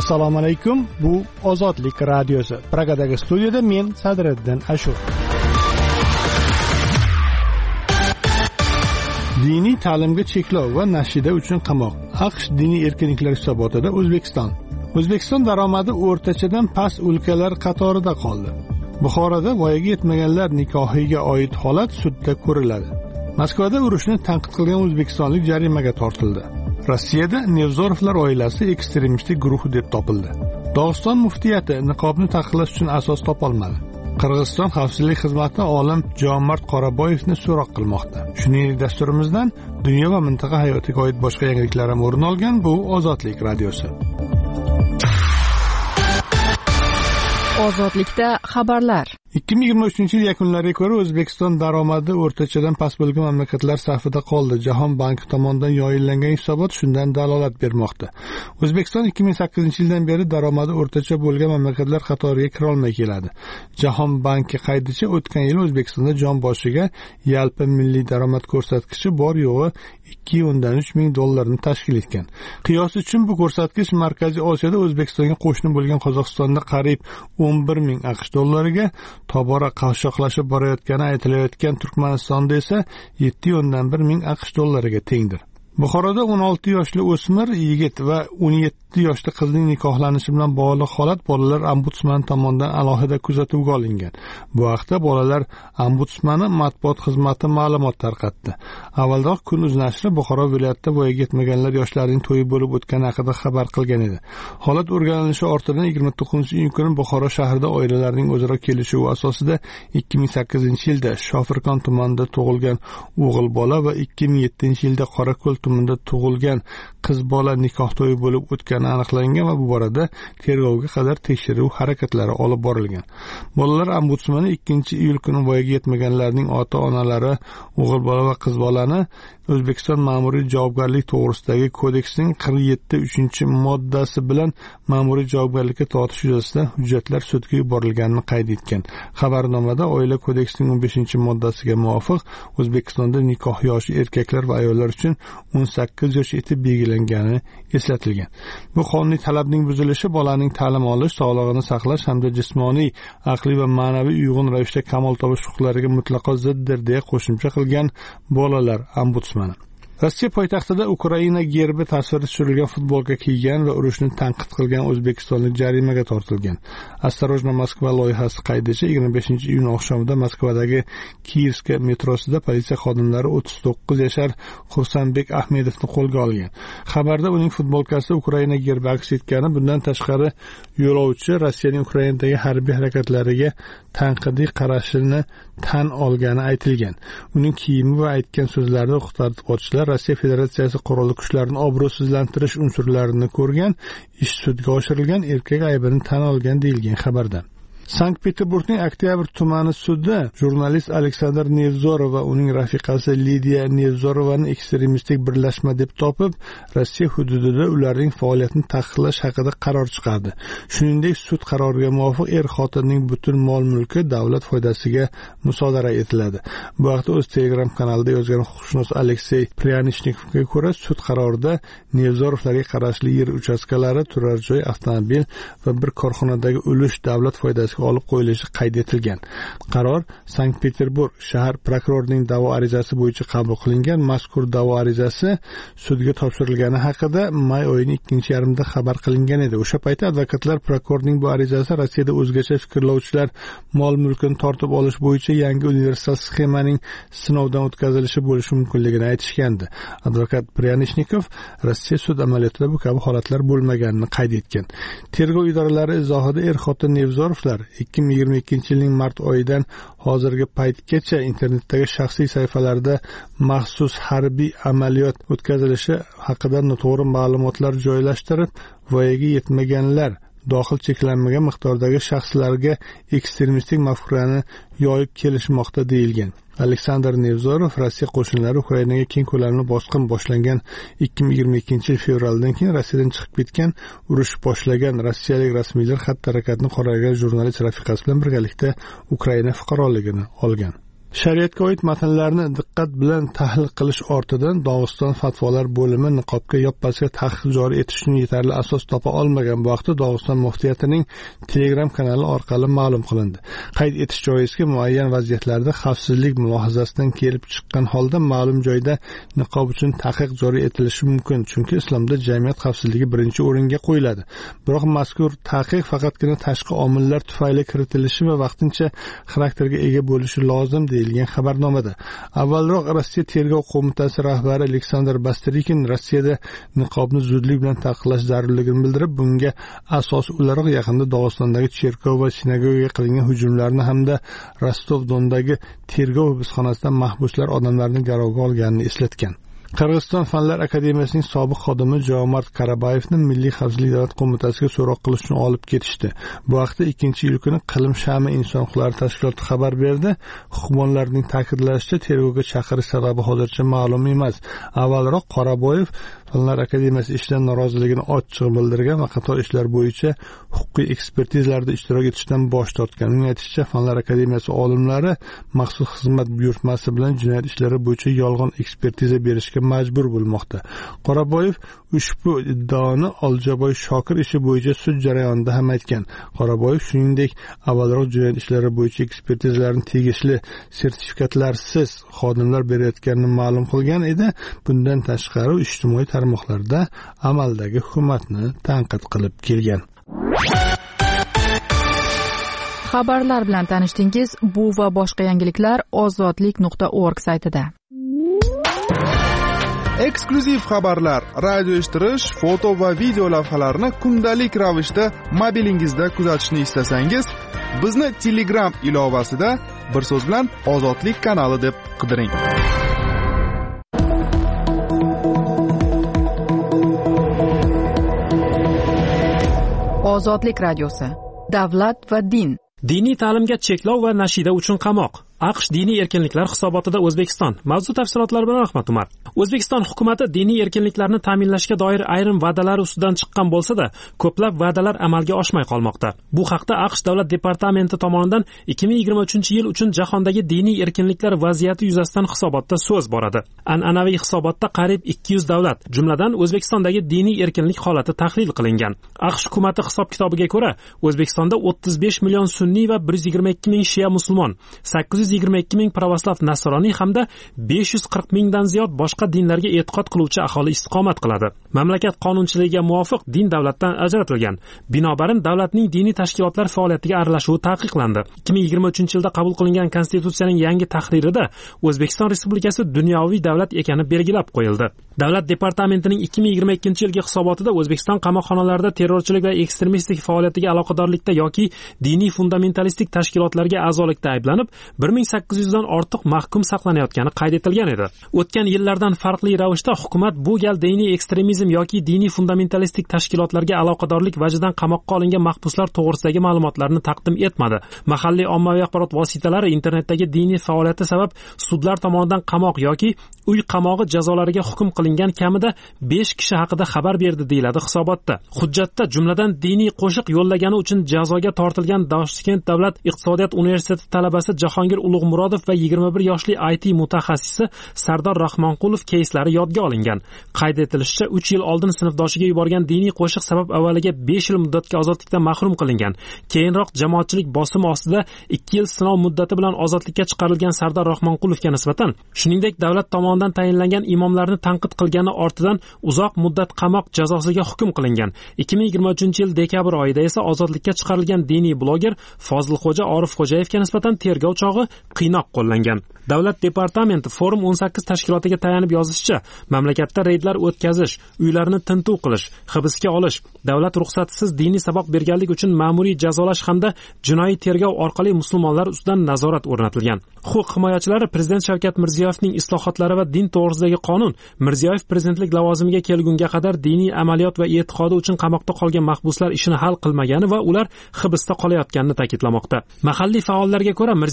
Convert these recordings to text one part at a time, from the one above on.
Assalomu alaykum. Bu Ozodlik radiosi. Pragadagi studiyada men Sadriddin Ashur. Diniy ta'limga cheklov va nashida uchun qamoq. AQSh diniy erkinliklar hisobotida O'zbekiston daromadi o'rtachadan past o'lkalar qatorida qoldi. Buxoroda voyaga yetmaganlar nikohiga oid holat sudda ko'riladi. Moskvada urushni tanqid qilgan o'zbekistonlik jarimaga tortildi. Rossiyada Nevzorovlar oilasi ekstremistik guruh deb topildi. Dog'iston muftiyati niqobni taqiqlash uchun asos topolmadi. Qirg'iziston xavfsizlik xizmati olim Jomart Qoraboyevni so'roq qilmoqda. Shuningdek, dasturimizdan dunyo va mintaqa hayotiga oid boshqa yangiliklar ham o'rin olgan. Bu Ozodlik radiosi. Ozodlikda xabarlar. 2023-yil yakunlariga ko'ra O'zbekiston daromadi o'rtachadan past bo'lgan mamlakatlar safida qoldi. Jahon banki tomonidan yoyinlangan hisobot shundan dalolat bermoqda. O'zbekiston 2008-yildan beri daromadi o'rtacha bo'lgan mamlakatlar qatoriga kira olmay keladi. Jahon banki qaydicha o'tgan yil O'zbekistonda jon boshiga yalpi milliy daromad ko'rsatkichi bor yo'g'i $2.3 ming tashkil etgan. Qiyos uchun bu ko'rsatkich Markaziy Osiyoda O'zbekistonga qo'shni bo'lgan Qozog'istonda qariyb 11 ming AQSh, tobora qashshoqlashib borayotgani aytilayotgan Turkmanistonda esa 7.1 ming AQSh tengdir. Buxoroda 16 yoshli o'smir yigit va 17 yoshli qizning nikohlanishi bilan bog'liq holat bolalar ombudsmani tomonidan alohida kuzatuvga olingan. Bu haqda bolalar ombudsmani matbuot xizmati ma'lumot tarqatdi. Avvalroq Kun.uz nashri Buxoro viloyatida voyaga yetmaganlar yoshlarning to'yi bo'lib o'tgani haqida xabar qilgan edi. Holat o'rganilishi ortidan 29-iyun kuni Buxoro shahrida oilalarning o'zaro kelishuvi asosida 2008-yilda Shofirkon tumanida tug'ilgan o'g'il bola va 2007-yilda Qorako'l tumanida tug'ilgan qiz bola nikoh to'yi bo'lib o'tgani aniqlangan va bu borada tergovga qadar tekshiruv harakatlari olib borilgan. Bolalar ombudsmani 2-iyul kuni voyaga yetmaganlarning ota-onalari o'g'il bola va qiz bolani O'zbekiston ma'muriy javobgarlik to'g'risidagi kodeksning 47-moddasi bilan ma'muriy javobgarlikka tortish yuzasidan hujjatlar sudga yuborilganini qayd etgan. Xabarnomada oila kodeksining 15-moddasiga muvofiq O'zbekistonda nikoh yoshi erkaklar va ayollar uchun 18 yosh etib belgilangani eslatilgan. Bu qonuniy talabning buzilishi bolaning ta'lim olish, sog'lig'ini saqlash hamda jismoniy, aqliy va ma'naviy uyg'un ravishda kamol topish huquqlariga mutlaqo ziddir deya qo'shimcha qilgan bolalar ombudsmani. Rossiya poytaxtida Ukraina gerbi tasviri tushirilgan futbolka kiygan va urushni tanqid qilgan o'zbekistonlik jarimaga tortilgan. Осторожно Moskva loyihasi qaydicha 25-iyun oqshomida Moskvadagi Kievska metrosida politsiya xodimlari 39 yashar Xusanbek Ahmedovni qo'lga olgan. Xabarda uning futbolkasida Ukraina gerbi aks etgani, bundan tashqari yo'lovchi Rossiyaning Ukrainadagi harbiy harakatlariga tanqidiy qarashini tan olgani aytilgan. Uning kiyimi va aytgan so'zlarida huquq-tartibotchilar Rossiya Federatsiyasi qurolli kuchlarini obro'sizlantirish unsurlarini ko'rgan, ish sudga oshirilgan, erkak aybini tan olgan deyilgan xabarda. Sankt-Peterburgning Oktyabr tumani sudi jurnalist Aleksandr Nevzorov va uning rafiqasi Lidiya Nevzorovani ekstremistik birlashma deb topib, Rossiya hududida ularning faoliyatini taqiqlash haqida qaror chiqardi. Shuningdek, sud qaroriga muvofiq er-xotinning butun mol-mulki davlat foydasiga musodara etiladi. Bu haqda o'z Telegram kanalida yozgan huquqshunos Aleksey Prianishnikovga ko'ra, sud qarorida Nevzorovlarga qarashli yer uchastkalari, turar joy, avtomobil va bir korxonadagi ulush davlat foydasiga olib qo'yilishi qayd etilgan. Qaror Sankt-Peterburg shahar prokurorining da'vo arizasi bo'yicha qabul qilingan. Mazkur da'vo arizasi sudga topshirilgani haqida may oyining 2-yarmida xabar qilingan edi. O'sha paytda advokatlar prokurorning bu arizasi Rossiyada o'zgacha fikrlovchilar mol-mulkini tortib olish bo'yicha yangi universal sxemaning sinovdan o'tkazilishi bo'lishi mumkinligini aytishgandi. Advokat Prianishnikov Rossiya sud amaliyotida bu kabi holatlar bo'lmaganini qayd etgan. Tergov idoralari izohida er-xotin Nevzorovlar 2022-yilning mart oyidan hozirgi paytgacha internetdagi shaxsiy sayfalarida maxsus harbiy amaliyot o'tkazilishi haqida noto'g'ri ma'lumotlar joylashtirib, voyaga yetmaganlar dohil cheklanmagan miqdordagi shaxslarga ekstremistik mafkurani yoyib kelishmoqda deyilgan. Aleksandr Nevzorov Rossiya qo'shinlari Ukrainaga keng ko'lamli bosqin boshlangan 2022-yil fevraldan keyin Rossiyadan chiqib ketgan, urush boshlagan rossiyalik rasmiylar xatti-harakatni qoragan jurnalist rafiqasi bilan birgalikda Ukraina fuqaroligini olgan. Shariatga oid matnlarni diqqat bilan tahlil qilish ortidan Dog'iston fatvolar bo'limi niqobga yoppasiga taqiq joriy etish uchun yetarli asos topa olmagan bu haqda Dog'iston muftiyatining Telegram kanali orqali ma'lum qilindi. Qayd etish joizki, muayyan vaziyatlarda xavfsizlik mulohazasidan kelib chiqqan holda ma'lum joyda niqob uchun taqiq joriy etilishi mumkin, chunki islomda jamiyat xavfsizligi birinchi o'ringa qo'yiladi. Biroq mazkur taqiq faqatgina tashqi omillar tufayli kiritilishi va vaqtincha xarakterga ega bo'lishi lozim deyilgan xabarnomada. Avvalroq Rossiya tergov qo'mitasi rahbari Aleksandr Bastrikin Rossiyada niqobni zudlik bilan taqiqlash zarurligini bildirib, bunga asos o'laroq yaqinda Dog'istondagi cherkov va sinagogaga qilingan hujumlarni hamda Rostov-Dondagi tergov hibsxonasidan mahbuslar odamlarni garovga olganini eslatgan. Qirg'iziston Fanlar akademiyasining sobiq xodimi Jomart Karabayevni Milliy xavfsizlik davlat qo'mitasiga so'roq qilish uchun olib ketishdi. Bu haqda 2-iyul kuni Qilim Shami inson huquqlari tashkiloti xabar berdi. Huquqbonlarning ta'kidlashicha, tergovga chaqirish sababi hozircha ma'lum emas. Avvalroq Qoraboyev Fanlar akademiyasi ishdan noroziligini ochiq bildirgan va qator ishlar bo'yicha huquqiy ekspertizalarda ishtirok etishdan bosh tortgan. Uning aytishicha, Fanlar akademiyasi olimlari maxsus xizmat buyurtmasi bilan jinoyat ishlari bo'yicha yolg'on ekspertiza berishga majbur bo'lmoqda. Qoraboyev ushbu iddaoni Oljaboy Shokir ishi bo'yicha sud jarayonida ham aytgan. Qoraboyev shuningdek, avvalroq jinoyat ishlari bo'yicha ekspertizalarni tegishli sertifikatlarsiz xodimlar berayotganini ma'lum qilgan edi. Bundan tashqari ijtimoiy tarmoqlarda amaldagi hukumatni tanqid qilib kelgan. Xabarlar bilan tanishdingiz. Bu va boshqa yangiliklar ozodlik.org saytida. Eksklyuziv xabarlar, radio eshittirish, foto va video lavhalarni kundalik ravishda mobilingizda kuzatishni istasangiz, bizni Telegram ilovasida bir so'z bilan Ozodlik kanali deb qidiring. Ozodlik radiosi. Davlat va din. Diniy ta'limga cheklov va nashida uchun qamoq. AQSh diniy erkinliklar hisobotida O'zbekiston. Mavzu tafsilotlari bilan Rahmat Umar. O'zbekiston hukumatı diniy erkinliklarni ta'minlashga doir ayrim va'dalar ustidan chiqqan bo'lsa-da, ko'plab va'dalar amalga oshmay qolmoqda. Bu haqda AQSh davlat departamenti tomonidan 2023-yil uchun jahondagi diniy erkinliklar vaziyati yuzasidan hisobotda so'z boradi. An'anaviy hisobotda qariyb 200 davlat, jumladan O'zbekistondagi diniy erkinlik holati tahlil qilingan. AQSh hukumatı hisob-kitobiga ko'ra, O'zbekistonda 35 million sunniy va 122 ming shiya musulmon, 822 ming pravoslav nasroniy hamda 540 mingdan ziyod boshqa dinlarga e'tiqod qiluvchi aholi istiqomat qiladi. Mamlakat qonunchiligiga muvofiq din davlatdan ajratilgan. Binobarin davlatning diniy tashkilotlar faoliyatiga aralashuvi taqiqlandi. 2023-yilda qabul qilingan konstitutsiyaning yangi tahririda O'zbekiston Respublikasi dunyoviy davlat ekani belgilab qo'yildi. Davlat departamentining 2022-yilgi hisobotida O'zbekiston qamoqxonalarida terrorchilik va ekstremistik faoliyatiga aloqadorlikda yoki diniy fundamentalistik tashkilotlarga a'zolikda ayblanib 1800 dan ortiq mahkum saqlanayotgani qayd etilgan edi. O'tgan yillardan farqli ravishda hukumat bu gal diniy ekstremizm yoki diniy fundamentalistik tashkilotlarga aloqadorlik vajidan qamoqqa olingan mahbuslar to'g'risidagi ma'lumotlarni taqdim etmadi. Mahalliy ommaviy axborot vositalari internetdagi diniy faoliyati sabab sudlar tomonidan qamoq yoki uy qamog'i jazolariga hukm qilingan kamida 5 kishi haqida xabar berdi deyiladi hisobotda. Hujjatda jumladan diniy qo'shiq yo'llagani uchun jazoga tortilgan Toshkent davlat iqtisodiyot universiteti talabasi Jahongir Ulug'murodov va 21 yoshli IT mutaxassisi Sardor Rahmonqulov keyslari yodga olingan. Qayd etilishicha, 3 yil oldin sinfdoshiga yuborgan diniy qo'shiq sabab avvaliga 5 yil muddatga ozodlikdan mahrum qilingan. Keyinroq jamoatchilik bosimi ostida 2 yil sinov muddati bilan ozodlikka chiqarilgan Sardor Rahmonqulovga nisbatan, shuningdek davlat tomonidan tayinlangan imomlarni tanqid qilgani ortidan uzoq muddat qamoq jazosiga hukm qilingan. 2023-yil dekabr oyida esa ozodlikka chiqarilgan diniy bloger Fozilxo'ja Orifxo'jayevga nisbatan tergov chog'i qiynoq qo'llangan. Davlat departamenti Forum 18 tashkilotiga tayanib yozishicha, mamlakatda reydlar o'tkazish, uylarni tintuv qilish, hibsga olish, davlat ruxsatisiz diniy saboq berganlik uchun ma'muriy jazolash hamda jinoiy tergov orqali musulmonlar ustidan nazorat o'rnatilgan. Huquq himoyachilari Prezident Shavkat Mirziyoyevning islohotlari va din to'g'risidagi qonun Mirziyoyev prezidentlik lavozimiga kelgunga qadar diniy amaliyot va e'tiqodi uchun qamoqda qolgan mahbuslar ishini hal qilmagani va ular hibsda qolayotganini ta'kidlamoqda. Mahalliy faollarga ko'ra, Mirziyoyev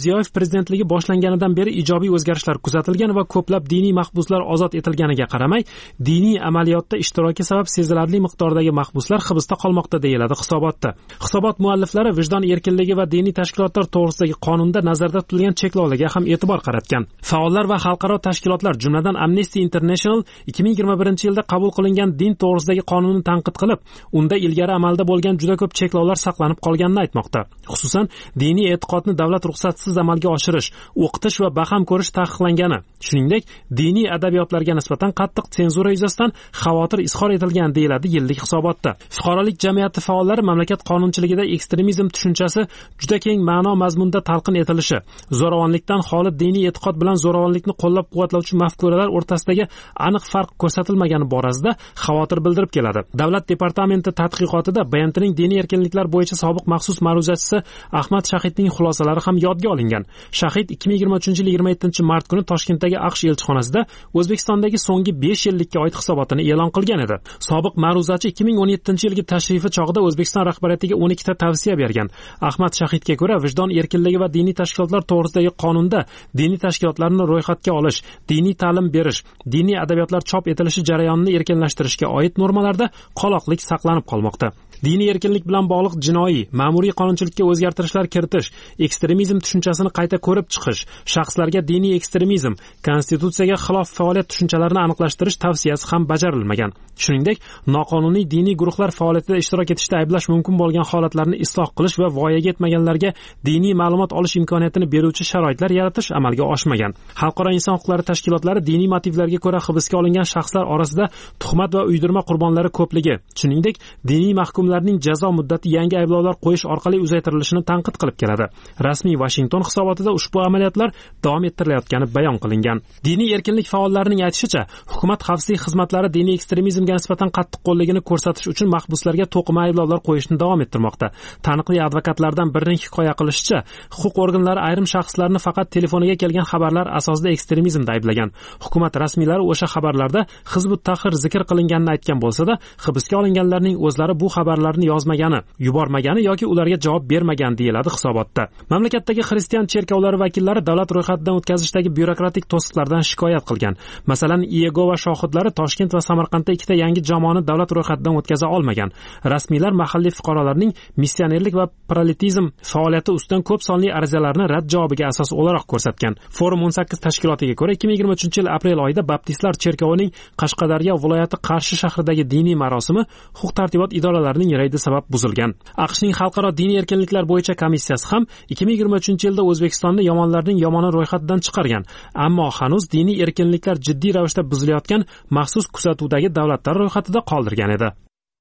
prezidentligi boshlanganidan beri ijobiy o'zgarishlar kuzatilgan va ko'plab diniy mahbuslar ozod etilganiga qaramay, diniy amaliyotda ishtiroki sabab sezilarli miqdordagi mahbuslar hibsda qolmoqda deyiladi hisobotda. Hisobot mualliflari vijdon erkinligi va diniy tashkilotlar to'g'risidagi qonunda nazarda tutilgan cheklovlarga ham e'tibor qaratgan. Faollar va xalqaro tashkilotlar, jumladan Amnesty International 2020-yilda qabul qilingan din to'g'risidagi qonunni tanqid qilib, unda ilgari amalda bo'lgan juda ko'p cheklovlar saqlanib qolganini aytmoqda. Xususan, diniy e'tiqodni davlat ruxsatsiz amalga oshirish, o'qitish va baham ko'rish taqiqlangani, shuningdek, diniy adabiyotlarga nisbatan qattiq senzura yuzasidan xavotir izhor etilgan deyiladi yillik hisobotda. Fuqarolik jamiyati faollari mamlakat qonunchiligida ekstremizm tushunchasi juda keng ma'no mazmunda talqin etilishi, zo'ravonlikdan xoli diniy e'tiqod bilan zo'ravonlikni qo'llab-quvvatlovchi mafkuralar o'rtasidagi aniq farq ko'rsatilmagani borasida xavotir bildirib keladi. Davlat departamenti tadqiqotida BMTning diniy erkinliklar bo'yicha sobiq maxsus ma'ruzachisi Ahmad Shahidning xulosalari ham yodga olingan. Shahid 2023-yil 27-mart kuni Toshkentdagi AQSh elchixonasida O'zbekistondagi so'nggi 5 yillikka oid hisobotini e'lon qilgan edi. Sobiq ma'ruzachi 2017-yilgi tashrifi chog'ida O'zbekiston rahbariyatiga 12 ta tavsiya bergan. Ahmad Shahidga ko'ra, vijdon erkinligi va diniy tashkilotlar to'g'risidagi qonunda diniy tashkilotlarni ro'yxatga olish, diniy ta'lim berish, diniy adabiyotlar chop etilishi jarayonini erkinlashtirishga oid normalarda qoloqlik saqlanib qolmoqda. Diniy erkinlik bilan bog'liq jinoiy, ma'muriy qonunchilikka o'zgartirishlar kiritish, ekstremizm tushunchasini qayta ko'rib chiqish, shaxslarga diniy ekstremizm, konstitutsiyaga xilof faoliyat tushunchalarini aniqlashtirish tavsiyasi ham bajarilmagan. Shuningdek, noqonuniy diniy guruhlar faoliyatida ishtirok etishda ayblash mumkin bo'lgan holatlarni isloh qilish va voyaga yetmaganlarga diniy ma'lumot olish imkoniyatini beruvchi sharoitlar yaratish amalga oshmagan. Xalqaro inson huquqlari tashkilotlari diniy motivlarga ko'ra hibsga olingan shaxslar orasida tuhmat va uydirma qurbonlari ko'pligi, shuningdek, diniy mahkumlarning jazo muddati yangi ayblovlar qo'yish orqali uzaytirilishini tanqid qilib keladi. Rasmiy Washington hisobotida ushbu amaliyotlar davom ettirilayotgani bayon qilingan. Diniy erkinlik faollarining aytishicha, hukumat xavfsizlik xizmatlari diniy ekstremizmga nisbatan qattiq qo'lligini ko'rsatish uchun mahbuslarga to'qima ayblovlar qo'yishni davom ettirmoqda. Taniqli advokatlardan birining hikoya qilishicha, huquq organlari ayrim shaxslarni faqat telefoniga kelgan xabarlar asosida ekstremizmda ayblagan. Hukumat rasmiylari o'sha xabarlarda Hizbut Tahrir zikr qilinganini aytgan bo'lsa-da, hibsga olinganlarning o'zlari bu xabarlarni yozmagani, yubormagani yoki ularga javob bermagan deyiladi hisobotda. Mamlakatdagi xristian cherkovlari vakillari davlat ro'yxatidan o'tkazishdagi byurokratik to'siqlardan shikoyat qilgan. Masalan, Iyegova shohidlari Toshkent va Samarqandda ikkita yangi jamoani davlat ro'yxatidan o'tkaza olmagan. Rasmiylar mahalliy fuqarolarning missionerlik va proletizm faoliyati ustidan ko'p sonli arizalarni rad javobiga asos o'laroq ko'rsatgan. Forum 18 tashkilotiga ko'ra 2023-yil aprel oyida Baptistlar cherkovining Qashqadaryo viloyati Qarshi shahridagi diniy marosimi huquq-tartibot idoralarining reydi sabab buzilgan. AQShning xalqaro diniy erkinliklar bo'yicha komissiyasi ham 2023-yilda O'zbekistonni yomonlarning yomoni ro'yxatidan chiqargan, ammo hanuz diniy erkinliklar jiddiy ravishda buzilayotgan maxsus kuzatuvdagi davlatlar ro'yxatida qoldirgan edi.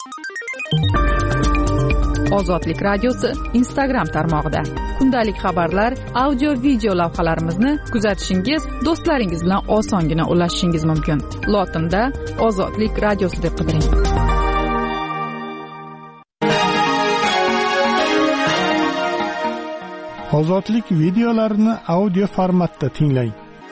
Ozodlik radiosi Instagram tarmog'ida kundalik xabarlar, audio, video lavhalarimizni kuzatishingiz, do'stlaringiz bilan osongina ulashishingiz mumkin. Lotinda Ozodlik radiosi deb qidiring. Ozodlik videolarini audio formatda tinglang.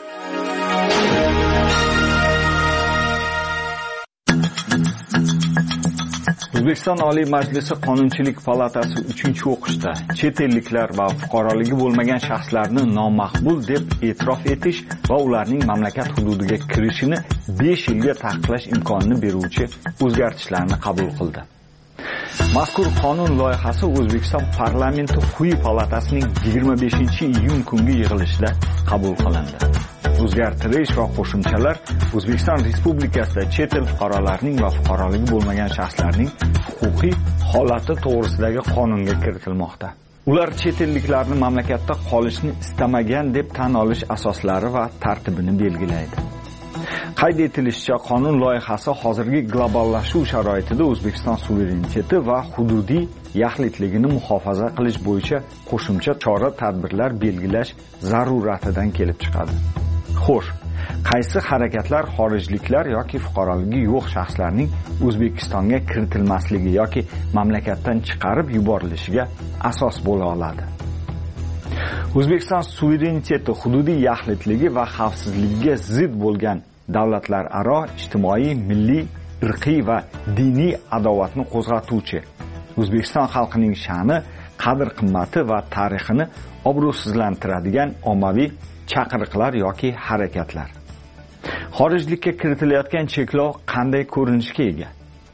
O'zbekiston Oliy Majlisi Qonunchilik palatasi 3-o'qishda chet elliklar va fuqaroligi bo'lmagan shaxslarni nomaqbul deb e'tirof etish va ularning mamlakat hududiga kirishini 5 yilga taqiqlash imkonini beruvchi o'zgartishlarni qabul qildi. Mazkur qonun loyihasi O'zbekiston parlamenti Quyi palatasining 25-iyun kungi yig'ilishida qabul qilindi. O'zgartirish va qo'shimchalar O'zbekiston Respublikasida chet el fuqarolarining va fuqaroligi bo'lmagan shaxslarning huquqiy holati to'g'risidagi qonunga kiritilmoqda. Ular chet elliklarni mamlakatda qolishni istamagan deb tan olish asoslari va tartibini belgilaydi. Qayd etilishicha, qonun loyihasi hozirgi globallashuv sharoitida O'zbekiston suvereniteti va hududiy yaxlitligini muhofaza qilish bo'yicha qo'shimcha chora-tadbirlar belgilash zaruratidan kelib chiqadi. Xo'sh, qaysi harakatlar xorijliklar yoki fuqaroligi yo'q shaxslarning O'zbekistonga kiritilmasligi yoki mamlakatdan chiqarib yuborilishiga asos bo'la oladi? O'zbekiston suvereniteti, hududiy yaxlitligi va xavfsizligiga zid bo'lgan davlatlararo ijtimoiy, milliy, irqiy va diniy adovatni qo'zg'atuvchi, O'zbekiston xalqining sha'ni, qadr qimmati va tarixini obro'sizlantiradigan ommaviy chaqiriqlar yoki harakatlar. Xorijlikka kiritilayotgan cheklov qanday ko'rinishga ega?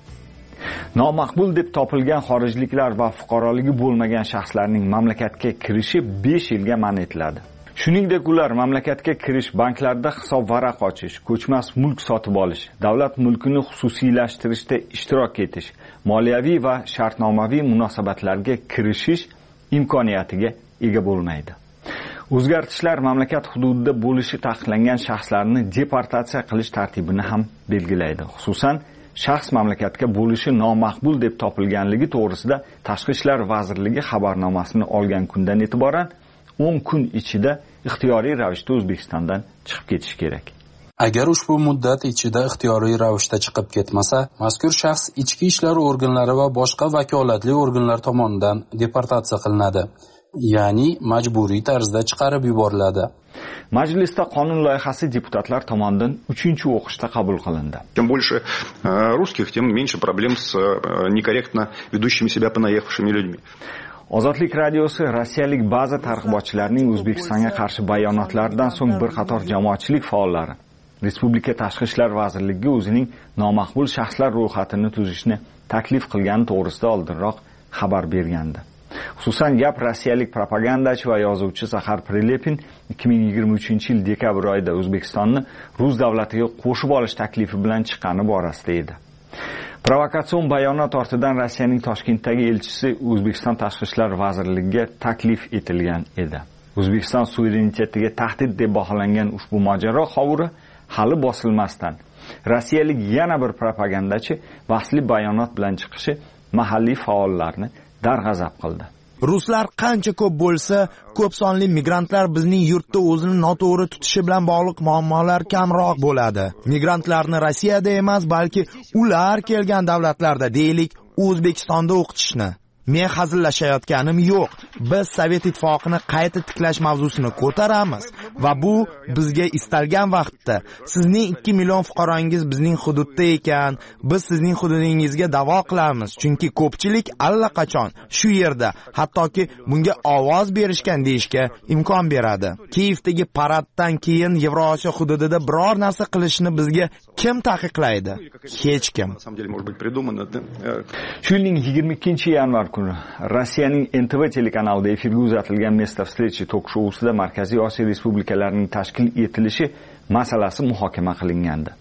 Nomaqbul deb topilgan xorijliklar va fuqaroligi bo'lmagan shaxslarning mamlakatga kirishi 5 yilga man etiladi. Shuningdek, ular mamlakatga kirish, banklarda hisob varaq ochish, ko'chmas mulk sotib olish, davlat mulkini xususiylashtirishda ishtirok etish, moliyaviy va shartnomaviy munosabatlarga kirishish imkoniyatiga ega bo'lmaydi. O'zgartishlar mamlakat hududida bo'lishi taqiqlangan shaxslarni deportatsiya qilish tartibini ham belgilaydi. Xususan, shaxs mamlakatga bo'lishi nomaqbul deb topilganligi to'g'risida Tashqi ishlar vazirligi xabarnomasini olgan kundan e'tiboran 10 kun ichida ixtiyoriy ravishda O'zbekistondan chiqib ketish kerak. Agar ushbu muddat ichida ixtiyoriy ravishda chiqib ketmasa, mazkur shaxs ichki ishlar organlari va boshqa vakolatli organlar tomonidan deportatsiya qilinadi, ya'ni majburiy tarzda chiqarib yuboriladi. Majlisda qonun loyihasi deputatlar tomonidan 3-o'qishda qabul qilindi. Чем больше русских, тем меньше проблем с некорректно ведущими себя понаехавшими людьми. Ozodlik radiosi rossiyalik ba'zi targ'ibotchilarning O'zbekistonga qarshi bayonotlaridan so'ng bir qator jamoatchilik faollari Respublika Tashqi ishlar vazirligiga o'zining nomaqbul shaxslar ro'yxatini tuzishni taklif qilgani to'g'risida oldinroq xabar bergandi. Xususan, gap rossiyalik propagandachi va yozuvchi Zahar Prilepin 2023-yil dekabr oyida O'zbekistonni Rus davlatiga qo'shib olish taklifi bilan chiqqani borasida edi. Provokatsion bayonot ortidan Rossiyaning Toshkentdagi elchisi O'zbekiston Tashqi ishlar vazirligiga taklif etilgan edi. O'zbekiston suverenitetiga tahdid deb baholangan ushbu mojaro hovuri hali bosilmasdan rossiyalik yana bir propagandachi bahsli bayonot bilan chiqishi mahalliy faollarni darg'azab qildi. Ruslar qancha ko'p bo'lsa, ko'p sonli migrantlar bizning yurtda o'zini noto'g'ri tutishi bilan bog'liq muammolar kamroq bo'ladi. Migrantlarni Rossiyada emas, balki ular kelgan davlatlarda, deylik, O'zbekistonda o'qitishni. Men hazillashayotganim yo'q. Biz Sovet ittifoqini qayta tiklash mavzusini ko'taramiz va bu bizga istalgan vaqtda sizning 2 million fuqarongiz bizning hududda ekan, biz sizning hududingizga da'vo qilamiz, chunki ko'pchilik allaqachon shu yerda, hattoki bunga ovoz berishgan deyishga imkon beradi. Kiyevdagi paraddan keyin Yevrosiyo hududida biror narsa qilishni bizga kim taqiqlaydi? Hech kim. Shu yilning 22-yanvar kuni Rossiyaning NTV telekanalida efirga uzatilgan Место встречи tok-shousida Markaziy Osiyo respublikalarining tashkil etilishi masalasi muhokama qilingandi.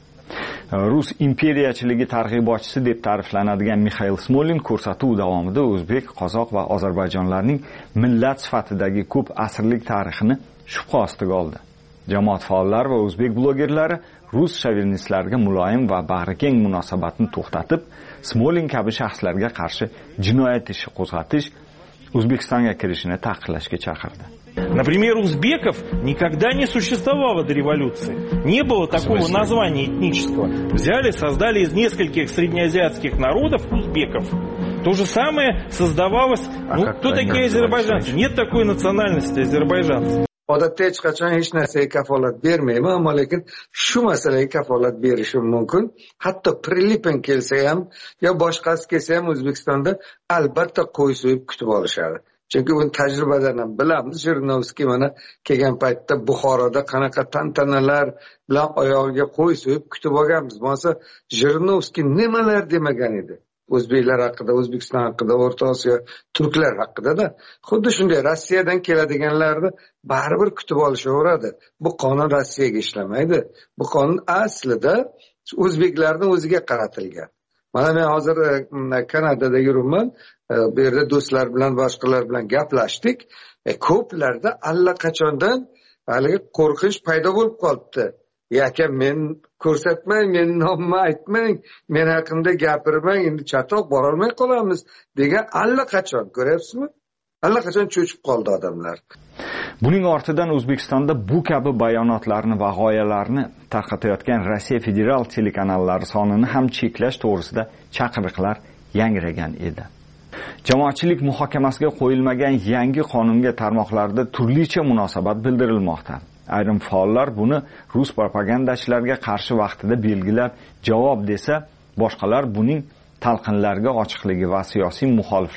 Rus imperiyachiligi targ'ibotchisi deb ta'riflanadigan Mikhail Smolin ko'rsatuv davomida o'zbek, qozoq va ozarbayjonlarning millat sifatidagi ko'p asrlik tarixini shubha ostiga oldi. Jamoat faollari va o'zbek blogerlari rus shovinistlariga muloyim va bag'rikeng munosabatni to'xtatib, Smolin kabi shaxslarga qarshi jinoyat ishi qo'zg'atish, O'zbekistonga kirishini taqiqlashga chaqirdi. Например, узбеков никогда не существовало до революции. Не было такого названия этнического. Взяли, создали из нескольких среднеазиатских народов узбеков. То же самое создавалось... кто такие азербайджанцы? Нет такой национальности азербайджанцев. Odatda hech qachon hech narsaga kafolat bermayman, ammo lekin shu masalaga kafolat berishim mumkin. Hatto Prilepin kelsa ham yo boshqasi kelsa ham O'zbekistonda albatta qo'y so'yib kutib olishadi. Chunki buni tajribadan ham bilamiz. Jirinovskiy mana kelgan paytda Buxoroda qanaqa tantanalar bilan oyog'iga qo'y so'yib kutib olganmiz. Bo'lsa Jirinovskiy nimalar demagan edi. O'zbeklar haqida, O'zbekiston haqida, O'rta Osiyo turklar haqida-da. Xuddi shunday Rossiyadan keladiganlarni baribir kutib olishaveradi. Bu qonun Rossiyaga ishlamaydi. Bu qonun aslida o'zbeklarning o'ziga qaratilgan. Mana men hozir Kanadada yuribman. Bu yerda do'stlar bilan, boshqalar bilan gaplashdik. Ko'plarda allaqachondan haligi qo'rqish paydo bo'lib qolibdi. Aka, men ko'rsatmang, men nomimni aytmang, men haqimda gapirmang, endi chatoq bora olmay qolamiz degan allaqachon, ko'ryapsizmi? Allaqachon cho'chib qoldi odamlar. Buning ortidan O'zbekistonda bu kabi bayonotlarni va g'oyalarni tarqatayotgan Rossiya federal telekanallari sonini ham cheklash to'g'risida chaqiriqlar yangragan edi. Jamoatchilik muhokamasiga qo'yilmagan yangi qonunga tarmoqlarda turlicha munosabat bildirilmoqda. Ayrim faollar buni rus propagandachilariga qarshi vaqtida belgilab javob desa, boshqalar buning talqinlarga ochiqligi va siyosiy muxoliflar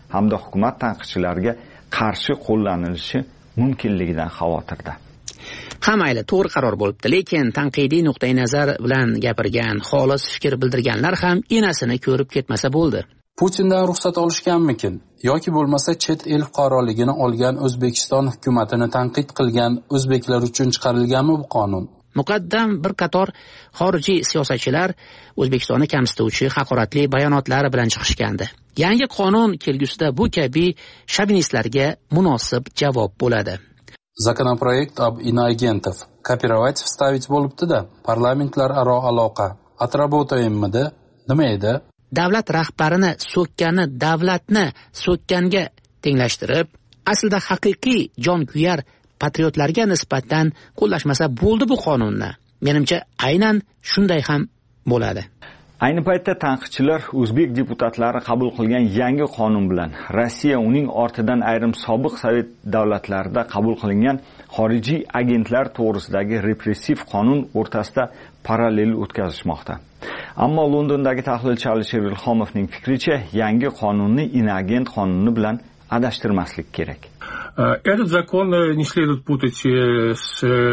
hamda hukumat tanqidchilariga qarshi qo'llanilishi mumkinligidan xavotirda. Ha mayli, to'g'ri qaror bo'libdi, lekin tanqidiy nuqtai nazar bilan gapirgan, xolis fikr bildirganlar ham enasini ko'rib ketmasa bo'ldi. Putindan ruxsat olishganmikin yoki bo'lmasa chet el fuqaroligini olgan O'zbekiston hukumatini tanqid qilgan o'zbeklar uchun chiqarilganmi bu qonun? Muqaddam bir qator xorijiy siyosatchilar O'zbekistonni kamsituvchi haqoratli bayonotlar bilan chiqishgandi. Yangi qonun kelgusida bu kabi shovinistlarga munosib javob bo'ladi. Законопроект об иноагентов копировать вставить bo'libdi-da, parlamentlararo aloqa. Отработаемmi-da? Nima edi? Davlat rahbarini so'kkani davlatni so'kkanga tenglashtirib, aslida haqiqiy jonkuyar patriotlarga nisbatan qo'llashmasa bo'ldi bu qonunni. Menimcha aynan shunday ham bo'ladi. Ayni paytda tanqidchilar o'zbek deputatlari qabul qilgan yangi qonun bilan Rossiya uning ortidan ayrim sobiq sovet davlatlarida qabul qilingan xorijiy agentlar to'g'risidagi repressiv qonun o'rtasida parallel o'tkazishmoqda. Ammo Londondagi tahlilchi Alisher Ilhomovning fikricha, yangi qonunni inoagent qonuni bilan adashtirmaslik kerak. Этот закон не следует путать с